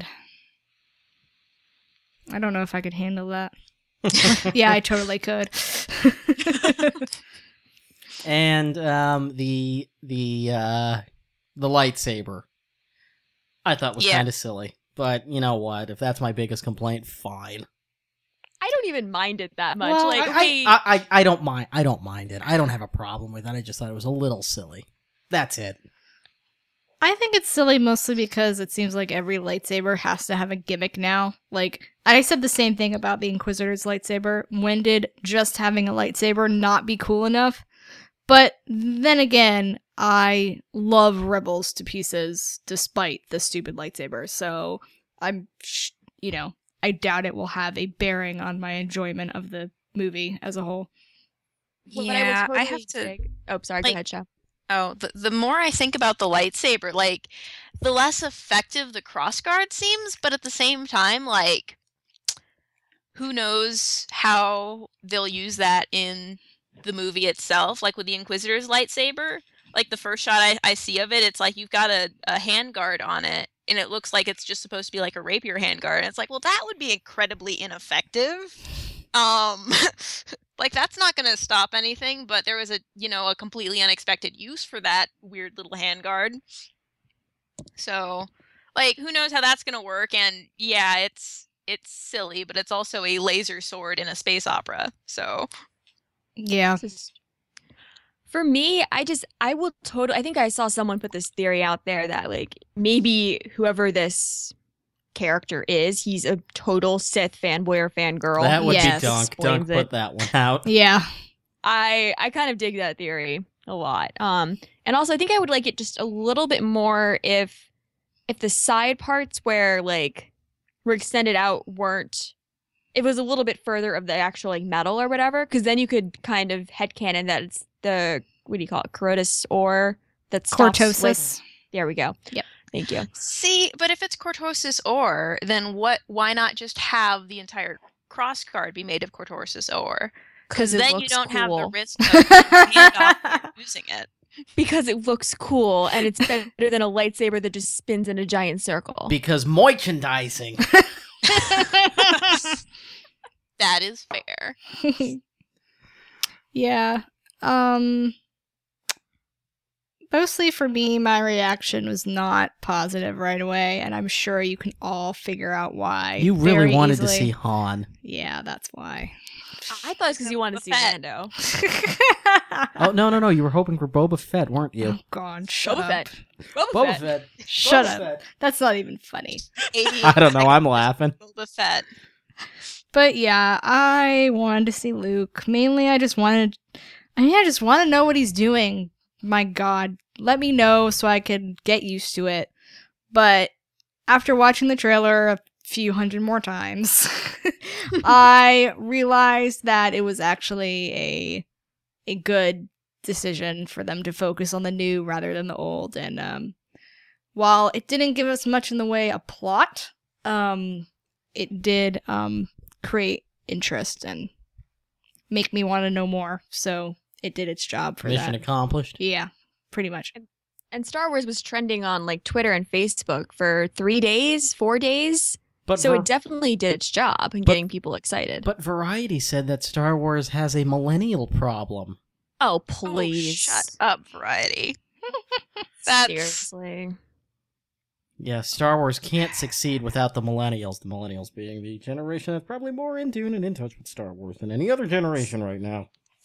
F: I don't know if I could handle that. Yeah, I totally could.
D: And um, the the uh, the lightsaber, I thought was
E: Yeah.
D: kind of silly. But you know what? If that's my biggest complaint, fine.
G: I don't even mind it that much.
F: Well,
G: like,
D: I,
G: okay,
D: I, I, I don't mind. I don't mind it. I don't have a problem with it. I just thought it was a little silly. That's it.
F: I think it's silly mostly because it seems like every lightsaber has to have a gimmick now. Like, I said the same thing about the Inquisitor's lightsaber. When did just having a lightsaber not be cool enough? But then again, I love Rebels to pieces despite the stupid lightsaber. So I'm, sh- you know, I doubt it will have a bearing on my enjoyment of the movie as a whole.
G: what I would
E: Yeah, I
G: totally
E: have to.
G: dig- Oh, sorry.
E: like-
G: go ahead, Chef.
E: Oh, the, the more I think about the lightsaber, like, the less effective the crossguard seems, but at the same time, like, who knows how they'll use that in the movie itself, like with the Inquisitor's lightsaber. Like, the first shot I, I see of it, it's like you've got a, a handguard on it, and it looks like it's just supposed to be like a rapier handguard, and it's like, well, that would be incredibly ineffective. Um... Like, that's not going to stop anything, but there was a, you know, a completely unexpected use for that weird little handguard. So, like, who knows how that's going to work? And yeah, it's it's silly, but it's also a laser sword in a space opera. So,
F: Yeah.
G: Just- For me, I just, I will totally, I think I saw someone put this theory out there that, like, maybe whoever this character is, he's a total Sith fanboy or fangirl.
D: That would
F: Yes.
D: be Dunk. Dunk
G: Explains it.
D: put that one out.
F: Yeah.
G: I I kind of dig that theory a lot. Um, and also I think I would like it just a little bit more if if the side parts where like were extended out weren't, if it was a little bit further of the actual like metal or whatever, because then you could kind of headcanon that it's the, what do you call it, Cortosis ore that stops with-
F: Cortosis.
G: There we go.
F: Yep.
G: Thank you.
E: see, but if it's Cortosis ore, then what? Why not just have the entire crossguard be made of Cortosis ore? Because
G: it
E: then you
G: looks
E: don't have the
G: cool.
E: risk of handoff using it.
G: Because it looks cool and it's better than a lightsaber that just spins in a giant circle.
D: Because merchandising.
E: That is fair.
F: Yeah. Um mostly for me, my reaction was not positive right away, and I'm sure you can all figure out why.
D: You really
F: very
D: wanted to
F: easily.
D: see Han.
F: Yeah, that's why.
G: I thought it's because you wanted to see
E: Fett.
G: Lando.
D: Oh, no, no, no. You were hoping for Boba Fett, weren't you?
F: Oh god, shut
G: Boba
F: up.
G: Fett. Boba,
D: Boba
G: Fett.
D: Fett.
F: Shut
D: Boba
F: up.
D: Fett.
F: That's not even funny.
D: I don't know. I'm laughing.
E: Boba Fett.
F: But yeah, I wanted to see Luke. Mainly I just wanted I mean I just want to know what he's doing. My god, let me know so I can get used to it. But after watching the trailer a few hundred more times, I realized that it was actually a a good decision for them to focus on the new rather than the old. And um, while it didn't give us much in the way of plot, um, it did um, create interest and make me want to know more. So it did its job for
D: Mission
F: that.
D: accomplished.
F: Yeah, pretty much.
G: And Star Wars was trending on like Twitter and Facebook for three days, four days.
D: But
G: So
D: Var-
G: it definitely did its job in
D: But-
G: getting people excited.
D: But Variety said that Star Wars has a millennial problem.
G: oh,
E: Oh,
G: please.
E: shut up, Variety. That's
G: Seriously.
D: Yeah, Star Wars can't succeed without the millennials. The millennials being the generation that's probably more in tune and in touch with Star Wars than any other generation right now.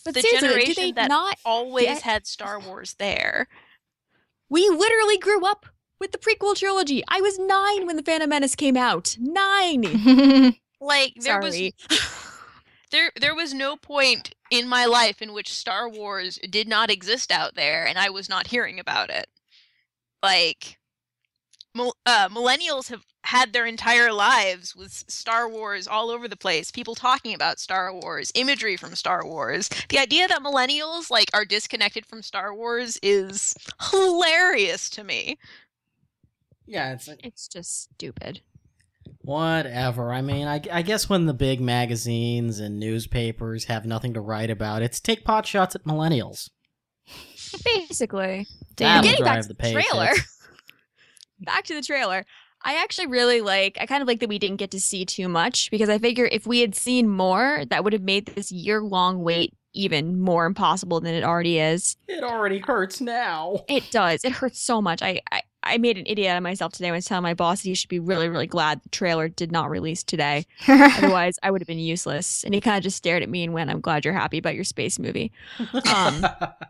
G: But
E: the
G: seriously, do
E: generation
G: they
E: that
G: not
E: always
G: get-
E: had Star Wars there.
G: We literally grew up with the prequel trilogy. I was nine when The Phantom Menace came out. Nine.
E: Like there
G: Sorry.
E: was there there was no point in my life in which Star Wars did not exist out there and I was not hearing about it. Like mil- uh, millennials have had their entire lives with Star Wars all over the place. People talking about Star Wars, imagery from Star Wars. The idea that millennials like are disconnected from Star Wars is hilarious to me.
D: Yeah, it's
G: It's just stupid.
D: whatever. I mean, I, I guess when the big magazines and newspapers have nothing to write about, it's take pot shots at millennials.
G: Basically.
D: That'll
G: Getting back
D: drive
G: to
D: the
G: the
D: pay
G: trailer.
D: checks.
G: Back to the trailer. I actually really like, I kind of like that we didn't get to see too much because I figure if we had seen more, that would have made this year long wait even more impossible than it already is.
D: It already hurts now.
G: It does. It hurts so much. I, I, I made an idiot out of myself today when I was telling my boss that he should be really, really glad the trailer did not release today. Otherwise, I would have been useless. And he kind of just stared at me and went, I'm glad you're happy about your space movie. Um,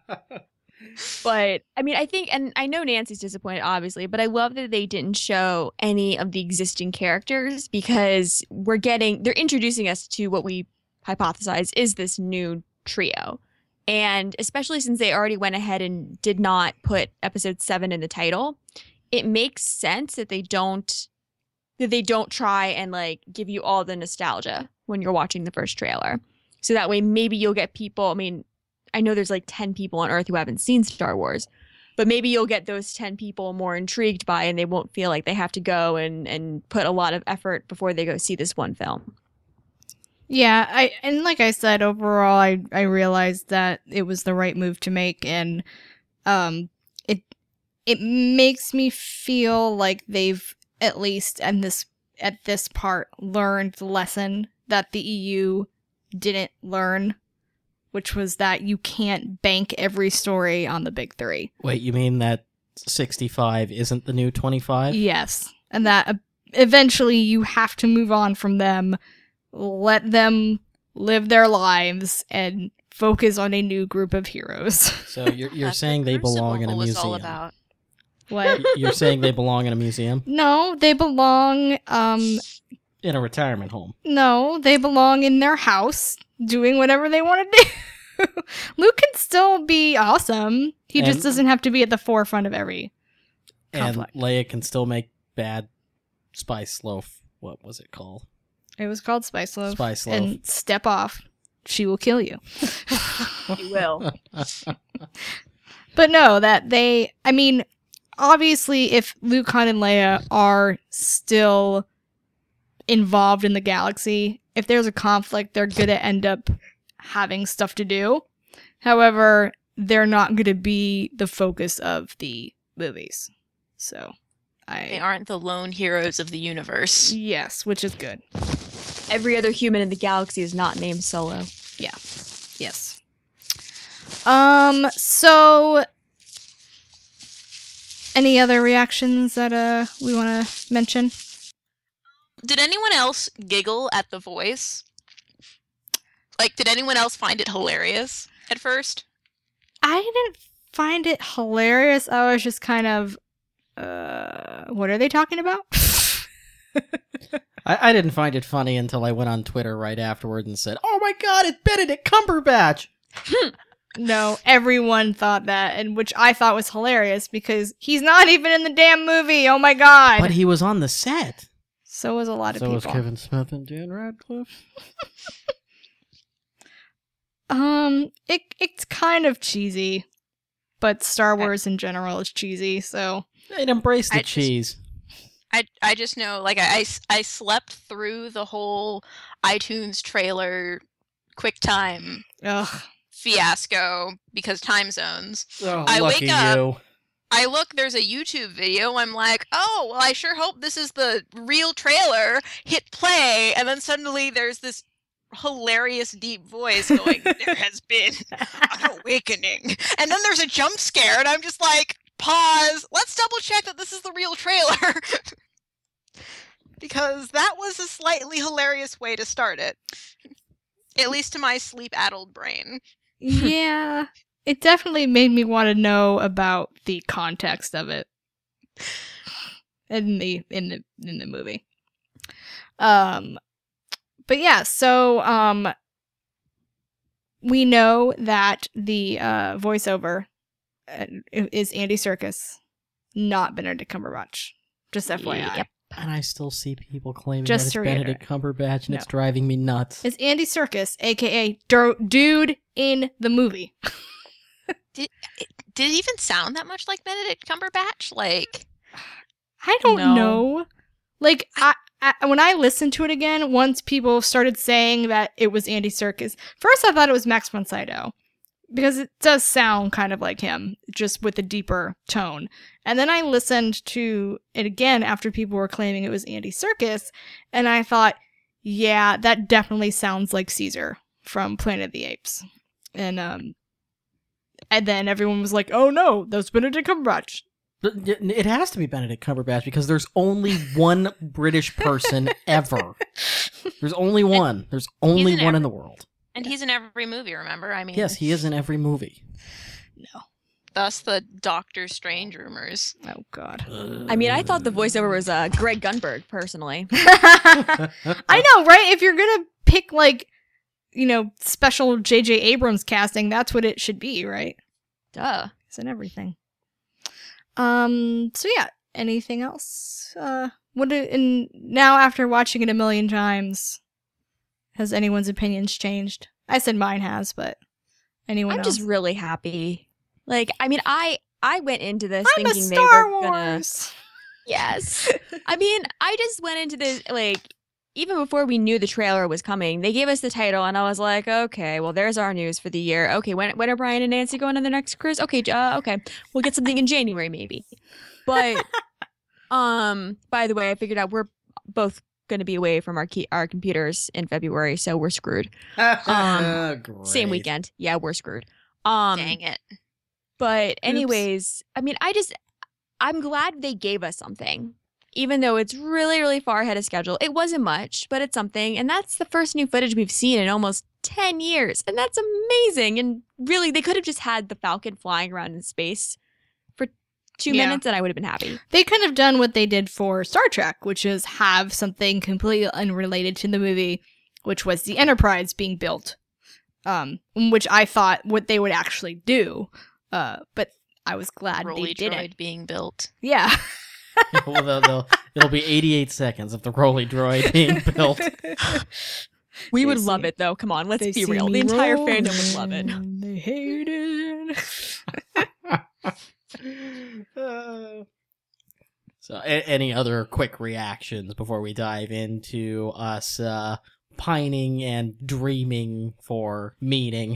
G: But I mean, I think, and I know Nancy's disappointed, obviously, but I love that they didn't show any of the existing characters because we're getting, they're introducing us to what we hypothesize is this new trio. And especially since they already went ahead and did not put episode seven in the title, it makes sense that they don't, that they don't try and like give you all the nostalgia when you're watching the first trailer. So that way, maybe you'll get people, I mean, I know there's like ten people on Earth who haven't seen Star Wars, but maybe you'll get those ten people more intrigued by it and they won't feel like they have to go and, and put a lot of effort before they go see this one film.
F: Yeah, I and like I said, overall, I I realized that it was the right move to make, and um, it it makes me feel like they've at least at this at this part learned the lesson that the E U didn't learn, which was that you can't bank every story on the big three.
D: Wait, you mean that sixty-five isn't the new twenty-five?
F: Yes, and that uh, eventually you have to move on from them, let them live their lives, and focus on a new group of heroes.
D: So you're you're
E: That's
D: saying
E: what
D: they belong in a
E: Crucible was all
D: museum?
E: about.
F: What?
D: You're saying they belong in a museum?
F: No, they belong, um,
D: In a retirement home?
F: no, they belong in their house, doing whatever they want to do. Luke can still be awesome. He
D: And-
F: just doesn't have to be at the forefront of every conflict.
D: And Leia can still make bad spice loaf. What was it called?
F: It was called Spice Loaf.
D: Spice loaf.
F: And step off. She will kill you.
G: You will.
F: But no, that they, I mean, obviously, if Luke, Han, and Leia are still involved in the galaxy, if there's a conflict, they're going to end up having stuff to do. However, they're not going to be the focus of the movies. So,
E: They
F: I.
E: aren't the lone heroes of the universe.
F: Yes, which is good.
G: Every other human in the galaxy is not named Solo.
F: Yes. Um, so. Any other reactions that uh we want to mention?
E: Did anyone else giggle at the voice? Like, did anyone else find it hilarious at first?
F: I didn't find it hilarious. I was just kind of, uh, what are they talking about?
D: I, I didn't find it funny until I went on Twitter right afterward and said, "Oh my God, it's Benedict Cumberbatch!"
F: No, everyone thought that, and which I thought was hilarious because he's not even in the damn movie. Oh my god!
D: But he was on the set.
F: So was a lot of
D: So was
F: people.
D: Kevin Smith and Dan Radcliffe.
F: Um, it it's kind of cheesy, but Star Wars in general is cheesy. So
D: They'd embrace the
E: I just-
D: cheese.
E: I, I just know, like, I, I, I slept through the whole iTunes trailer QuickTime
F: ugh.
E: fiasco because time zones.
D: Oh,
E: I
D: lucky
E: wake up-
D: you.
E: I look, there's a YouTube video. I'm like, oh, well, I sure hope this is the real trailer. Hit play, and then suddenly there's this hilarious deep voice going, there has been an awakening. And then there's a jump scare, and I'm just like, pause. Let's double check that this is the real trailer. Because that was a slightly hilarious way to start it. At least to my sleep-addled brain.
F: Yeah, it definitely made me want to know about the context of it in the in the in the movie. Um, but yeah, so um, we know that the uh, voiceover uh, is Andy Serkis, not Benedict Cumberbatch. Just F Y I.
G: Yep.
D: And I still see people claiming
F: Just
D: that it's
F: to reiterate.
D: Benedict Cumberbatch, and
F: No.
D: it's driving me nuts.
F: It's Andy Serkis, aka Dur- Dude in the movie.
E: Did it even sound that much like Benedict Cumberbatch? Like,
F: I don't
G: No.
F: know. Like, I, I when I listened to it again, once people started saying that it was Andy Serkis, first I thought it was Max von Sydow, because it does sound kind of like him, just with a deeper tone. And then I listened to it again after people were claiming it was Andy Serkis, and I thought, yeah, that definitely sounds like Caesar from Planet of the Apes. And um, and then everyone was like, oh no, that's Benedict Cumberbatch.
D: But y- It has to be Benedict Cumberbatch because there's only one British person ever. There's only one. There's only
E: in
D: one in
E: every-
D: the world.
E: and he's in every movie, remember? I mean,
D: Yes, he is in every movie.
E: thus the Doctor Strange rumors.
F: Oh god.
G: I mean, I thought the voiceover was uh, Greg Gunberg, personally.
F: I know, right? If you're gonna pick like, you know, special J J Abrams casting, that's what it should be, right?
G: Duh.
F: It's in everything. Um. So yeah. Anything else? Uh. What? Do, and now after watching it a million times, has anyone's opinions changed? I said mine has, but anyone
G: I'm
F: else?
G: just really happy. Like, I mean, I I went into this
F: I'm a
G: thinking
F: Star
G: they were gonna.
F: Wars.
G: Yes. I mean, I just went into this like even before we knew the trailer was coming. They gave us the title, and I was like, okay, well, there's our news for the year. Okay, when when are Brian and Nancy going on the next cruise? Okay, uh, okay, we'll get something in January maybe. But um, by the way, I figured out we're both going to be away from our key, our computers in February, so we're screwed. Um,
D: Great.
G: Same weekend, yeah, we're screwed. Um,
E: Dang it.
G: But anyways, I mean, I just, I'm glad they gave us something. Even though it's really, really far ahead of schedule. It wasn't much, but it's something. And that's the first new footage we've seen in almost ten years. And that's amazing. And really, they could have just had the Falcon flying around in space for two
F: Yeah.
G: minutes and I would have been happy.
F: They could have done what they did for Star Trek, which is have something completely unrelated to the movie, which was the Enterprise being built, um, which I thought what they would actually do. Uh, but I was glad
E: Rolly
F: they didn't.
E: droid being built.
F: Yeah.
D: well, they'll, they'll, it'll be eighty-eight seconds of the Rolly droid being built.
G: We
F: They
G: would
F: see-
G: love it though. Come on, let's
F: They
G: be
F: see
G: real.
F: me
G: The entire fandom would love it.
F: rolling, They hate it.
D: Uh, so, a- any other quick reactions before we dive into us uh, pining and dreaming for meeting?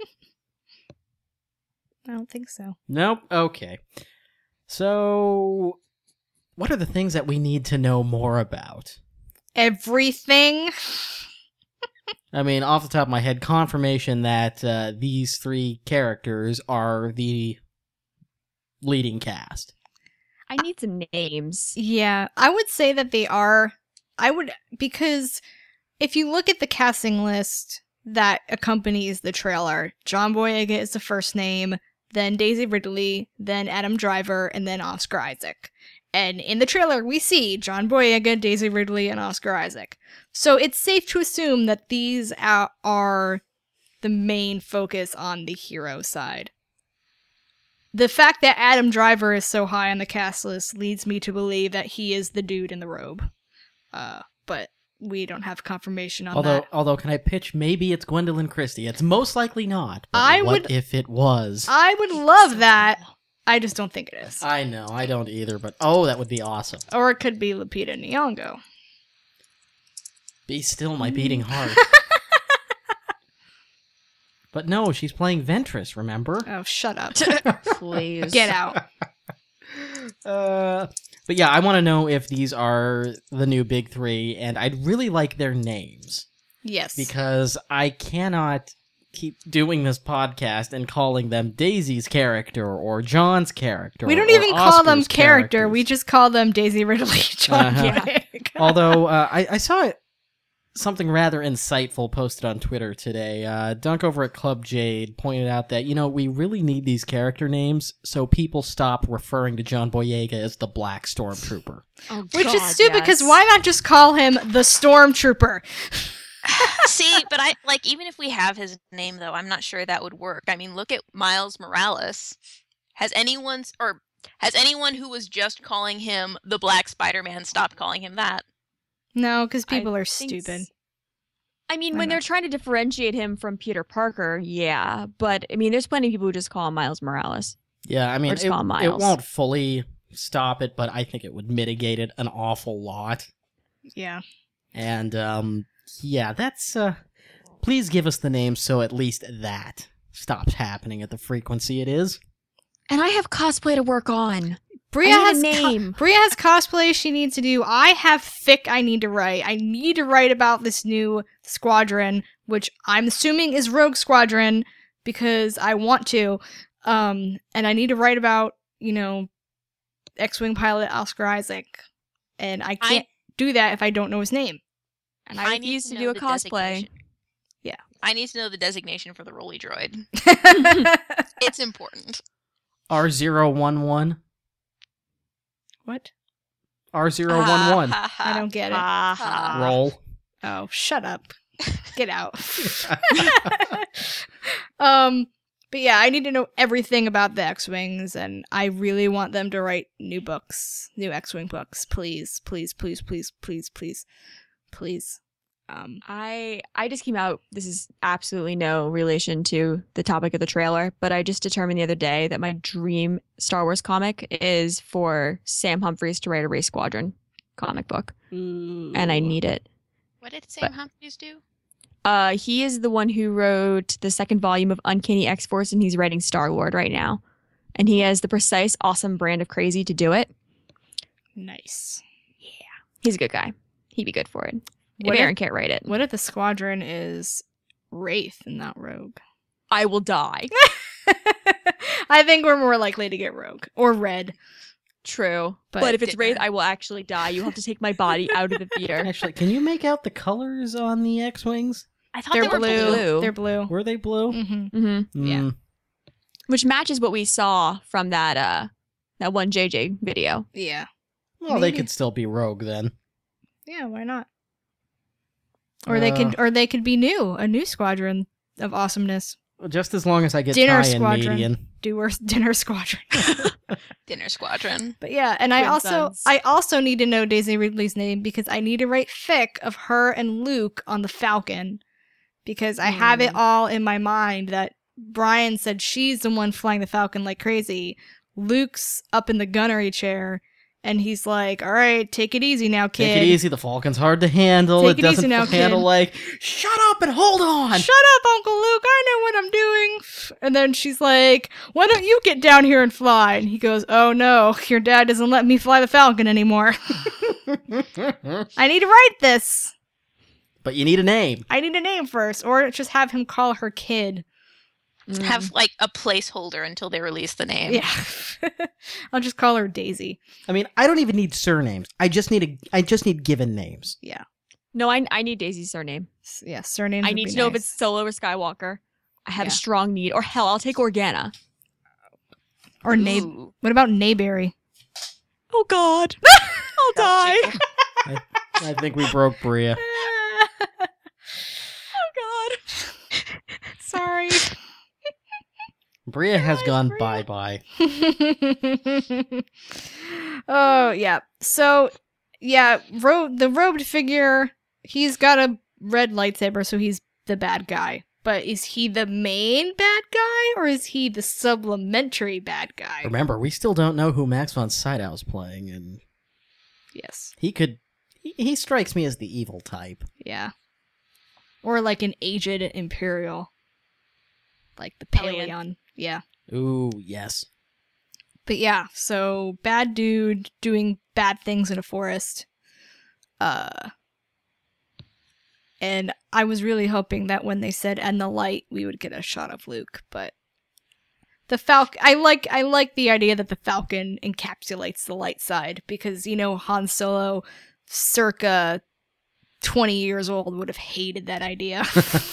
F: I don't think so.
D: Nope. Okay. So, what are the things that we need to know more about?
F: Everything.
D: I mean, off the top of my head, confirmation that uh, these three characters are the leading cast.
G: I need some names.
F: Yeah, I would say that they are. I would, because if you look at the casting list that accompanies the trailer, John Boyega is the first name, then Daisy Ridley, then Adam Driver, and then Oscar Isaac. And in the trailer, we see John Boyega, Daisy Ridley, and Oscar Isaac. So it's safe to assume that these are, are the main focus on the hero side. The fact that Adam Driver is so high on the cast list leads me to believe that he is the dude in the robe. Uh, but we don't have confirmation on
D: Although,
F: that.
D: although, can I pitch? Maybe it's Gwendolyn Christie. It's most likely not. But
F: I
D: what
F: would-
D: if it was?
F: I would love that. I just don't think it is.
D: I know, I don't either. But oh, that would be awesome.
F: Or it could be Lupita Nyong'o.
D: Be still my beating heart. But no, she's playing Ventress. Remember?
F: Oh, shut up.
G: Please.
F: Get out.
D: Uh, but yeah, I want to know if these are the new big three, and I'd really like their names
F: Yes.
D: because I cannot keep doing this podcast and calling them Daisy's character or John's character.
F: we don't
D: or
F: even call them
D: Oscar's
F: character. We
D: characters.
F: just call them Daisy Ridley, John
D: Uh-huh.
F: Boyega.
D: Although uh, I, I saw it something rather insightful posted on Twitter today. Uh, Dunk over at Club Jade pointed out that, you know, we really need these character names so people stop referring to John Boyega as the Black Stormtrooper.
G: Oh,
F: Which
G: God,
F: is stupid, because
G: yes.
F: why not just call him the Stormtrooper?
E: See, but I like even if we have his name though, I'm not sure that would work. I mean, look at Miles Morales. Has anyone's or has anyone who was just calling him the Black Spider-Man stopped calling him that?
F: No, because people
G: I
F: are
G: think
F: stupid.
G: s- I mean,
F: I
G: when
F: know.
G: they're trying to differentiate him from Peter Parker, yeah. But, I mean, there's plenty of people who just call him Miles Morales.
D: Yeah, I mean,
G: Or just
D: it,
G: call him
D: it
G: Miles.
D: won't fully stop it, but I think it would mitigate it an awful lot.
F: Yeah.
D: And, um, yeah, that's, uh, please give us the name so at least that stops happening at the frequency it is.
G: And I have cosplay to work on.
F: Bria
G: I need a
F: has co-
G: name.
F: Bria has cosplay she needs to do. I have fic I need to write. I need to write about this new squadron, which I'm assuming is Rogue Squadron because I want to. Um, and I need to write about, you know, X-Wing pilot Oscar Isaac. And I can't do that if I don't know his name.
G: And I,
E: I need
G: refuse to
E: know
G: do a
E: the
G: cosplay.
E: designation.
F: Yeah.
E: I need to know the designation for the Rolly Droid. It's important.
D: R zero one one.
F: What?
D: R zero one one.
F: I don't get it.
G: Ha, ha.
D: Roll.
F: Oh, shut up. Get out. um, but yeah, I need to know everything about the X-Wings, and I really want them to write new books, new X-Wing books. Please, please, please, please, please, please, please. Um,
G: I I just came out. This is absolutely no relation to the topic of the trailer, but I just determined the other day that my dream Star Wars comic is for Sam Humphries to write a Race Squadron comic book, and I need it.
E: What did Sam
G: But-
E: Humphries do?
G: Uh, he is the one who wrote the second volume of Uncanny X-Force, and he's writing Star-Lord right now, and he has the precise, awesome brand of crazy to do it.
F: nice.
G: He's a good guy. He'd be good for it.
F: What
G: if Aaron
F: if,
G: can't write it,
F: what if the squadron is Wraith and not Rogue?
G: I will die.
F: I think we're more likely to get Rogue or Red.
G: True.
F: But-
G: But, if it's
E: Dinner.
G: Wraith, I will actually die. You have to take my body out of the theater.
D: Actually, can you make out the colors on the X-Wings?
E: I thought
F: They're
E: they were
F: blue.
E: blue.
F: They're blue.
D: Were they blue?
F: Mm-hmm.
G: hmm
F: Yeah.
D: Mm.
G: Which matches what we saw from that uh that one J J video.
F: Yeah.
D: Well, they
F: Maybe.
D: could still be Rogue then.
F: Yeah, why not? Or they
D: Uh,
F: could, or they could be new, a new squadron of awesomeness.
D: Just as long as I get
F: Dinner
D: Ty and
F: Squadron.
D: Median.
F: Doer dinner squadron.
E: Dinner Squadron.
F: But yeah, and I
G: Twin
F: also,
G: sons.
F: I also need to know Daisy Ridley's name because I need to write fic of her and Luke on the Falcon because I have it
G: Mm.
F: all in my mind that Brian said she's the one flying the Falcon like crazy. Luke's up in the gunnery chair. And he's like, all right, take it easy now, kid.
D: Take it easy. The Falcon's hard to handle.
F: Take
D: it
F: it easy
D: doesn't
F: now,
D: handle
F: kid.
D: like, shut up and hold on.
F: Shut up, Uncle Luke. I know what I'm doing. And then she's like, why don't you get down here and fly? And he goes, oh no, your dad doesn't let me fly the Falcon anymore. I need to write this.
D: But you need a name.
F: I need a name first. Or just have him call her kid.
G: Mm.
E: Have like a placeholder until they release the name.
F: Yeah. I'll just call her Daisy.
D: I mean, I don't even need surnames. I just need a. I just need given names.
F: Yeah.
G: No, I I need Daisy's surname.
F: S- Yeah, surname.
G: I need to know if it's Solo or Skywalker. I have
F: Yeah.
G: a strong need. Or hell, I'll take Organa.
F: Or Nab.
E: Ooh.
F: What about Nayberry?
G: Oh God. I'll die.
E: Gotcha.
D: I think we broke Bria.
G: Oh God.
F: Sorry.
D: Bria has
F: Hi,
D: gone
F: Bria.
D: bye bye.
F: Oh yeah. So yeah, ro- the robed figure. He's got a red lightsaber, so he's the bad guy. But is he the main bad guy, or is he the supplementary bad guy?
D: Remember, we still don't know who Max von Sydow's playing, and
F: Yes.
D: he could. He, he strikes me as the evil type.
F: Yeah. Or like an aged Imperial, like the
G: Alien.
F: Paleon. Yeah.
D: Ooh, yes.
F: But yeah, so bad dude doing bad things in a forest. Uh and I was really hoping that when they said "and the light," we would get a shot of Luke, but the Falcon I like I like the idea that the Falcon encapsulates the light side because you know Han Solo circa twenty years old would have hated that idea.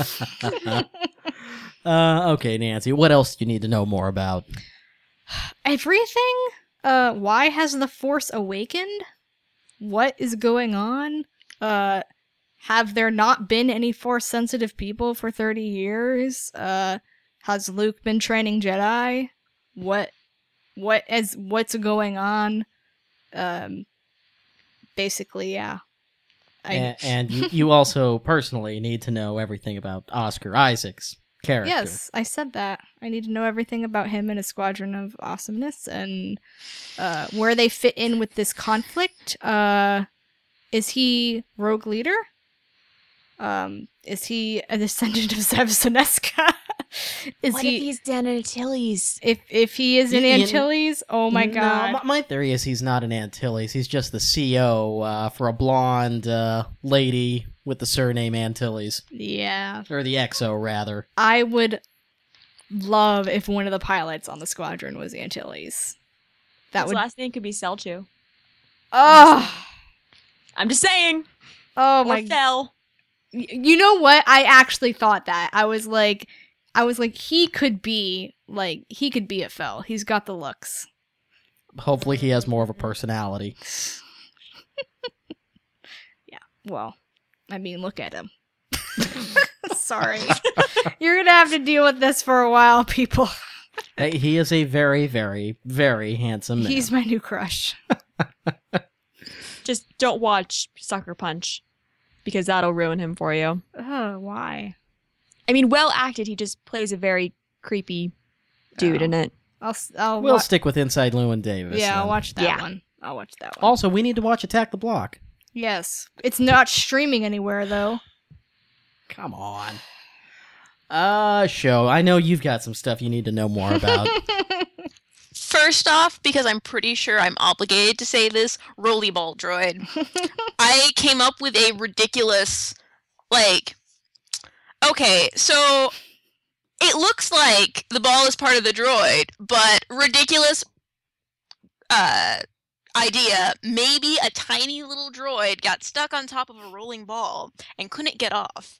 D: uh, okay, Nancy, what else do you need to know more about?
F: Everything? Uh, why has the Force awakened? What is going on? Uh, have there not been any Force-sensitive people for thirty years? Uh, has Luke been training Jedi? What, what is, what's going on? Um, basically, yeah. I...
D: And, and you, you also personally need to know everything about Oscar Isaac's character.
F: Yes, I said that. I need to know everything about him and his squadron of awesomeness and uh, where they fit in with this conflict. Uh, is he rogue leader? Um, is he a descendant of Zev Senesca? Is
G: what
F: he?
G: if he's Dan Antilles?
F: If if he is an
D: Ian-
F: Antilles, oh my
D: No,
F: god!
D: my, my theory is he's not an Antilles. He's just the C O uh, for a blonde uh, lady with the surname Antilles.
F: Yeah,
D: Or the X O, rather.
F: I would love if one of the pilots on the squadron was Antilles. That
G: His
F: would.
G: last name could be Selchu.
F: Oh,
G: I'm just saying.
F: oh
G: Or
F: my.
G: Fel.
F: Y- You know what? I actually thought that. I was like, I was like, he could be like, he could be a Fel. He's got the looks.
D: Hopefully he has more of a personality.
F: Well, I mean, look at him. Sorry. You're gonna have to deal with this for a while, people.
D: Hey, he is a very, very, very handsome man.
F: He's my new crush.
G: Just don't watch Sucker Punch, because that'll ruin him for you.
F: Oh, why?
G: I mean, well acted. He just plays a very creepy dude
F: Oh.
G: in it.
F: I'll, s- I'll
D: We'll
F: wa-
D: stick with Inside Llewyn Davis.
F: yeah, I'll
D: then.
F: watch that
G: Yeah.
F: one. I'll watch that one.
D: Also, we need to watch Attack the Block.
F: Yes. It's not streaming anywhere, though.
D: Come on. Uh, show. I know you've got some stuff you need to know more about.
E: First off, because I'm pretty sure I'm obligated to say this, Rollerball Droid. I came up with a ridiculous, like, okay, so it looks like the ball is part of the droid, but ridiculous uh, idea. Maybe a tiny little droid got stuck on top of a rolling ball and couldn't get off.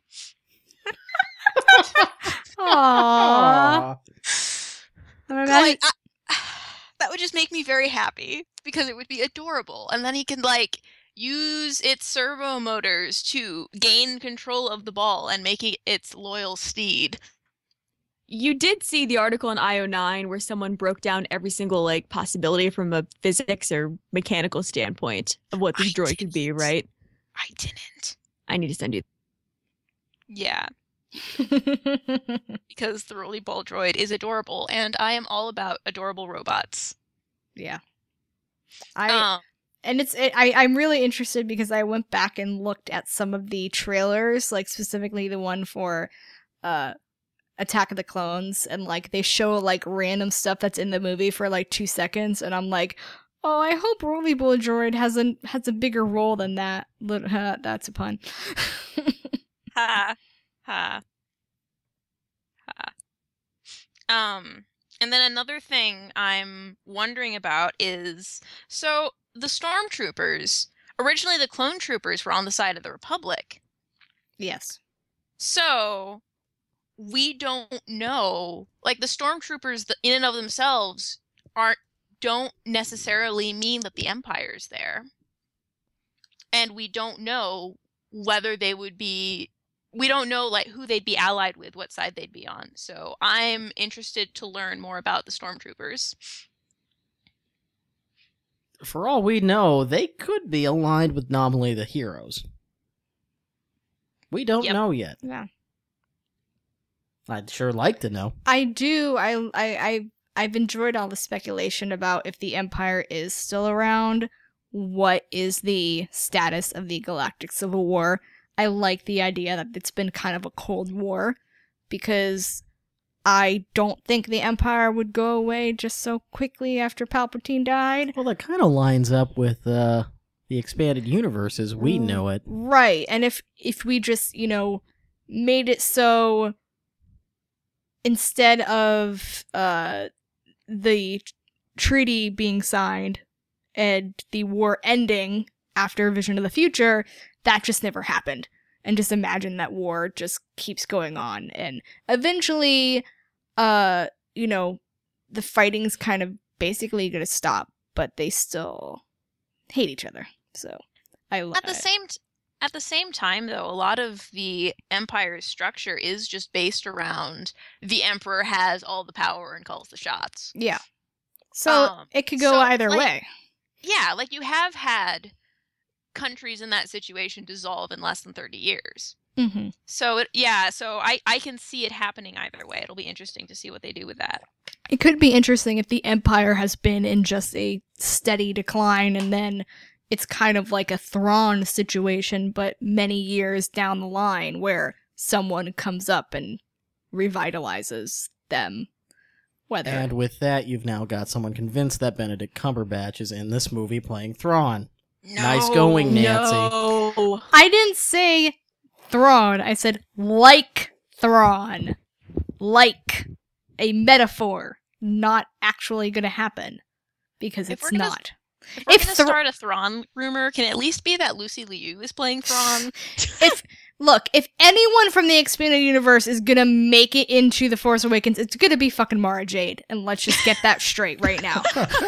F: Aww.
D: Aw.
F: I'm imagine-
E: Like, I, that would just make me very happy because it would be adorable. And then he can, like, use its servo motors to gain control of the ball and make it its loyal steed.
G: You did see the article in I O nine where someone broke down every single like possibility from a physics or mechanical standpoint of what this
E: I
G: droid could be,
E: didn't.
G: right?
E: I didn't.
G: I need to send you.
E: Yeah, because the Rollerball Droid is adorable, and I am all about adorable robots.
F: yeah. I
E: Um,
F: and it's it, I I'm really interested because I went back and looked at some of the trailers, like specifically the one for uh Attack of the Clones, and like they show like random stuff that's in the movie for like two seconds, and I'm like, oh, I hope Rollerball Droid has a has a bigger role than that. Lit- uh, That's a pun.
E: ha, ha, ha. Um, and then another thing I'm wondering about is, so the Stormtroopers, originally the Clone Troopers were on the side of the Republic.
F: Yes.
E: So we don't know, like the Stormtroopers th- in and of themselves aren't don't necessarily mean that the Empire's there. And we don't know whether they would be we don't know like who they'd be allied with, what side they'd be on. So I'm interested to learn more about the Stormtroopers.
D: For all we know, they could be aligned with nominally the heroes. We don't
E: Yep.
D: know yet.
F: Yeah.
D: I'd sure like to know.
F: I do. I I I I've enjoyed all the speculation about if the Empire is still around. What is the status of the Galactic Civil War? I like the idea that it's been kind of a Cold War because I don't think the Empire would go away just so quickly after Palpatine died.
D: Well, that kind of lines up with uh, the expanded universe as we know it.
F: Right. And if if we just, you know, made it so instead of uh the treaty being signed and the war ending after Vision of the Future, that just never happened. And just imagine that war just keeps going on. And eventually, uh, you know, the fighting's kind of basically going to stop, but they still hate each other. So I love
E: At the same t- at the same time, though, a lot of the empire's structure is just based around the emperor has all the power and calls the shots.
F: Yeah. So
E: Um,
F: it could go
E: so,
F: either
E: like-
F: way.
E: Yeah, like you have had countries in that situation dissolve in less than thirty years.
F: Mm-hmm.
E: So it, yeah, so I, I can see it happening either way. It'll be interesting to see what they do with that.
F: It could be interesting if the Empire has been in just a steady decline and then it's kind of like a Thrawn situation, but many years down the line where someone comes up and revitalizes them. Whether
D: And with that, you've now got someone convinced that Benedict Cumberbatch is in this movie playing Thrawn. Nice going, Nancy.
G: No.
F: I didn't say Thrawn, I said like Thrawn. Like a metaphor, not actually gonna happen. Because
E: If
F: it's
E: we're gonna-
F: not.
E: If we're
F: If
E: going to
F: Thra-
E: start a Thrawn rumor, can it at least be that Lucy Liu is playing Thrawn?
F: If look, if anyone from the expanded universe is gonna make it into The Force Awakens, it's gonna be fucking Mara Jade, and let's just get that straight right now.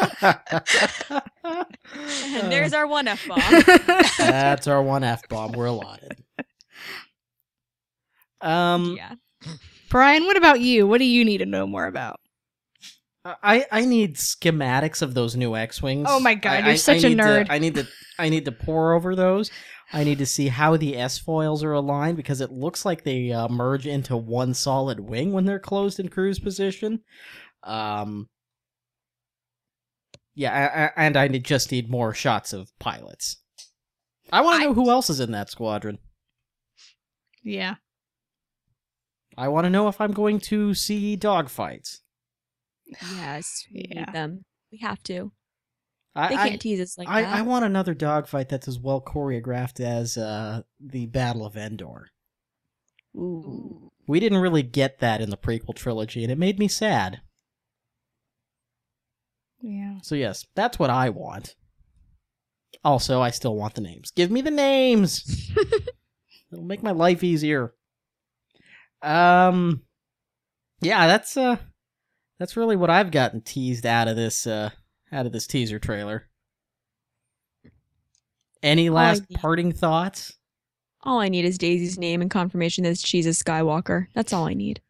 G: And there's our one F bomb.
D: That's our one F-bomb. We're allotted. Um,
G: Yeah.
F: Brian, what about you? What do you need to know more about?
D: I, I need schematics of those new X-wings.
F: Oh my God,
D: I-
F: you're
D: I-
F: such
D: I
F: a
D: need to-
F: nerd.
D: I need to I need to pore over those. I need to see how the S-foils are aligned because it looks like they uh, merge into one solid wing when they're closed in cruise position. Um, yeah, I, I, and I need, just need more shots of pilots. I want to know who else is in that squadron.
F: Yeah.
D: I want to know if I'm going to see dogfights.
G: Yes, we
F: Yeah.
G: need them. We have to.
D: I,
G: They
D: I-
G: can't tease us like
D: I,
G: that.
D: I want another dogfight that's as well choreographed as uh, the Battle of Endor.
G: Ooh.
D: We didn't really get that in the prequel trilogy, and it made me sad.
F: Yeah.
D: So yes, that's what I want. Also, I still want the names. Give me the names! It'll make my life easier. Um, yeah, that's uh, that's really what I've gotten teased out of this uh, out of this teaser trailer. Any last
G: need-
D: parting thoughts?
G: All I need is Daisy's name and confirmation that she's a Skywalker. That's all I need.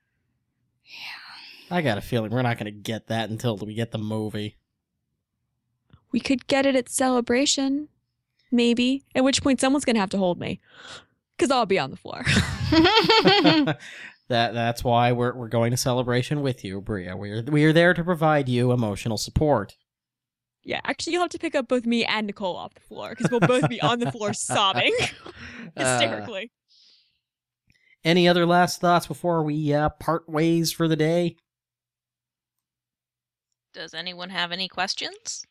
D: I got a feeling we're not going to get that until we get the movie.
G: We could get it at Celebration, maybe. At which point, someone's gonna have to hold me, because I'll be on the floor.
D: that that's why we're we're going to Celebration with you, Bria. We're we're there to provide you emotional support.
G: Yeah, actually, you'll have to pick up both me and Nicole off the floor, because we'll both be on the floor sobbing hysterically.
D: Any other last thoughts before we uh, part ways for the day?
E: Does anyone have any questions?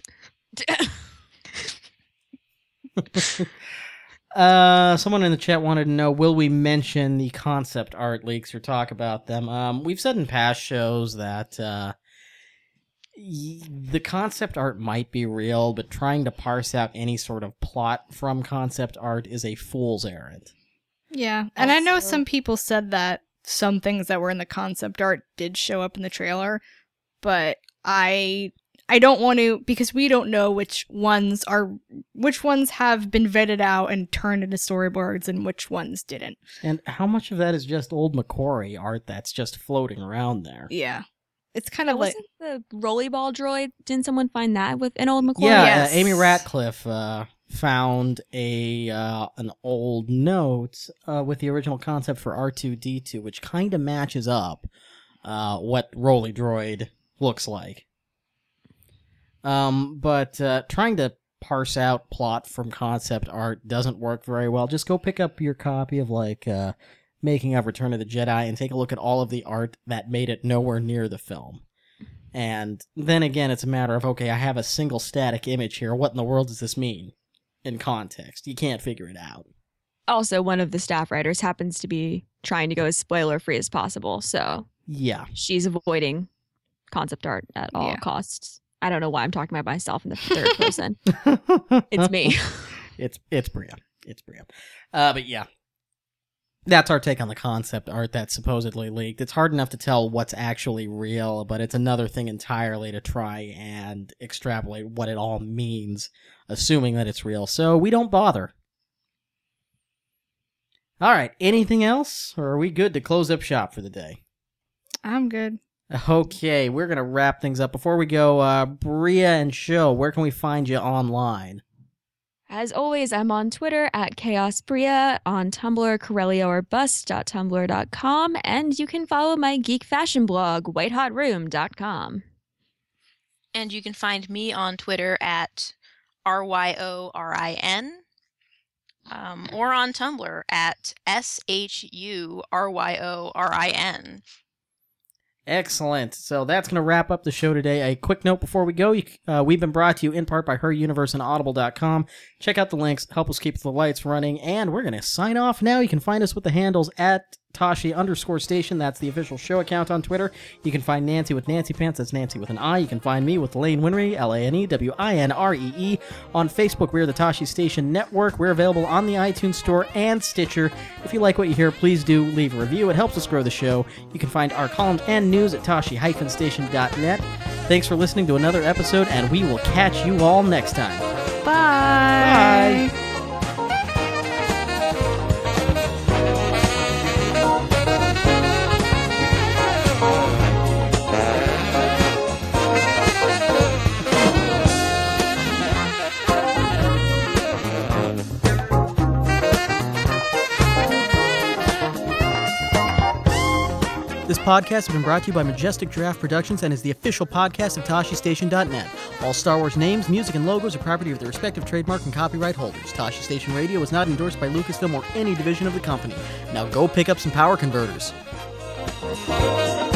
D: Uh, someone in the chat wanted to know, will we mention the concept art leaks or talk about them? Um, we've said in past shows that uh, y- the concept art might be real, but trying to parse out any sort of plot from concept art is a fool's errand.
F: Yeah, and I know
G: Also-
F: some people said that some things that were in the concept art did show up in the trailer, but I I don't want to, because we don't know which ones are which ones have been vetted out and turned into storyboards and which ones didn't.
D: And how much of that is just old McQuarrie art that's just floating around there?
F: Yeah. It's kind of like
G: Wasn't the rollerball droid? Didn't someone find that with an old McCoy?
D: Yeah,
F: Yes.
D: uh, Amy Ratcliffe uh, found a uh, an old note uh, with the original concept for R two D two, which kind of matches up uh, what Rolly Droid looks like. Um, but uh, trying to parse out plot from concept art doesn't work very well. Just go pick up your copy of like uh, Making of Return of the Jedi and take a look at all of the art that made it nowhere near the film. And then again, it's a matter of, okay, I have a single static image here. What in the world does this mean in context? You can't figure it out.
G: Also, one of the staff writers happens to be trying to go as spoiler free as possible, so
D: Yeah.
G: she's avoiding concept art at all
F: Yeah.
G: costs. I don't know why I'm talking about myself in the third person. It's me.
D: It's it's Bria. it's Bria. Uh, but yeah. That's our take on the concept art that's supposedly leaked. It's hard enough to tell what's actually real, but it's another thing entirely to try and extrapolate what it all means, assuming that it's real. So we don't bother. All right, anything else? Or are we good to close up shop for the day?
F: I'm good.
D: Okay, we're going to wrap things up. Before we go, uh, Bria and Sho, where can we find you online?
G: As always, I'm on Twitter at ChaosBria, on Tumblr, Corellia or Bust dot tumblr dot com, and you can follow my geek fashion blog, white hot room dot com.
E: And you can find me on Twitter at R Y O R I N, um, or on Tumblr at S H U R Y O R I N.
D: Excellent. So that's going to wrap up the show today. A quick note before we go. You, uh, we've been brought to you in part by Her Universe and Audible dot com. Check out the links. Help us keep the lights running. And we're going to sign off now. You can find us with the handles at Tashi underscore station. That's the official show account on Twitter. You can find Nancy with Nancy Pants. That's Nancy with an I. You can find me with Lane Winry, L A N E W I N R E E. On Facebook, we're the Tashi Station Network. We're available on the iTunes Store and Stitcher. If you like what you hear, please do leave a review. It helps us grow the show. You can find our columns and news at Tashi station dot net. Thanks for listening to another episode, and we will catch you all next time.
F: Bye.
D: Bye. This podcast has been brought to you by Majestic Giraffe Productions and is the official podcast of Tashi Station dot net. All Star Wars names, music, and logos are property of their respective trademark and copyright holders. Tashi Station Radio is not endorsed by Lucasfilm or any division of the company. Now go pick up some power converters.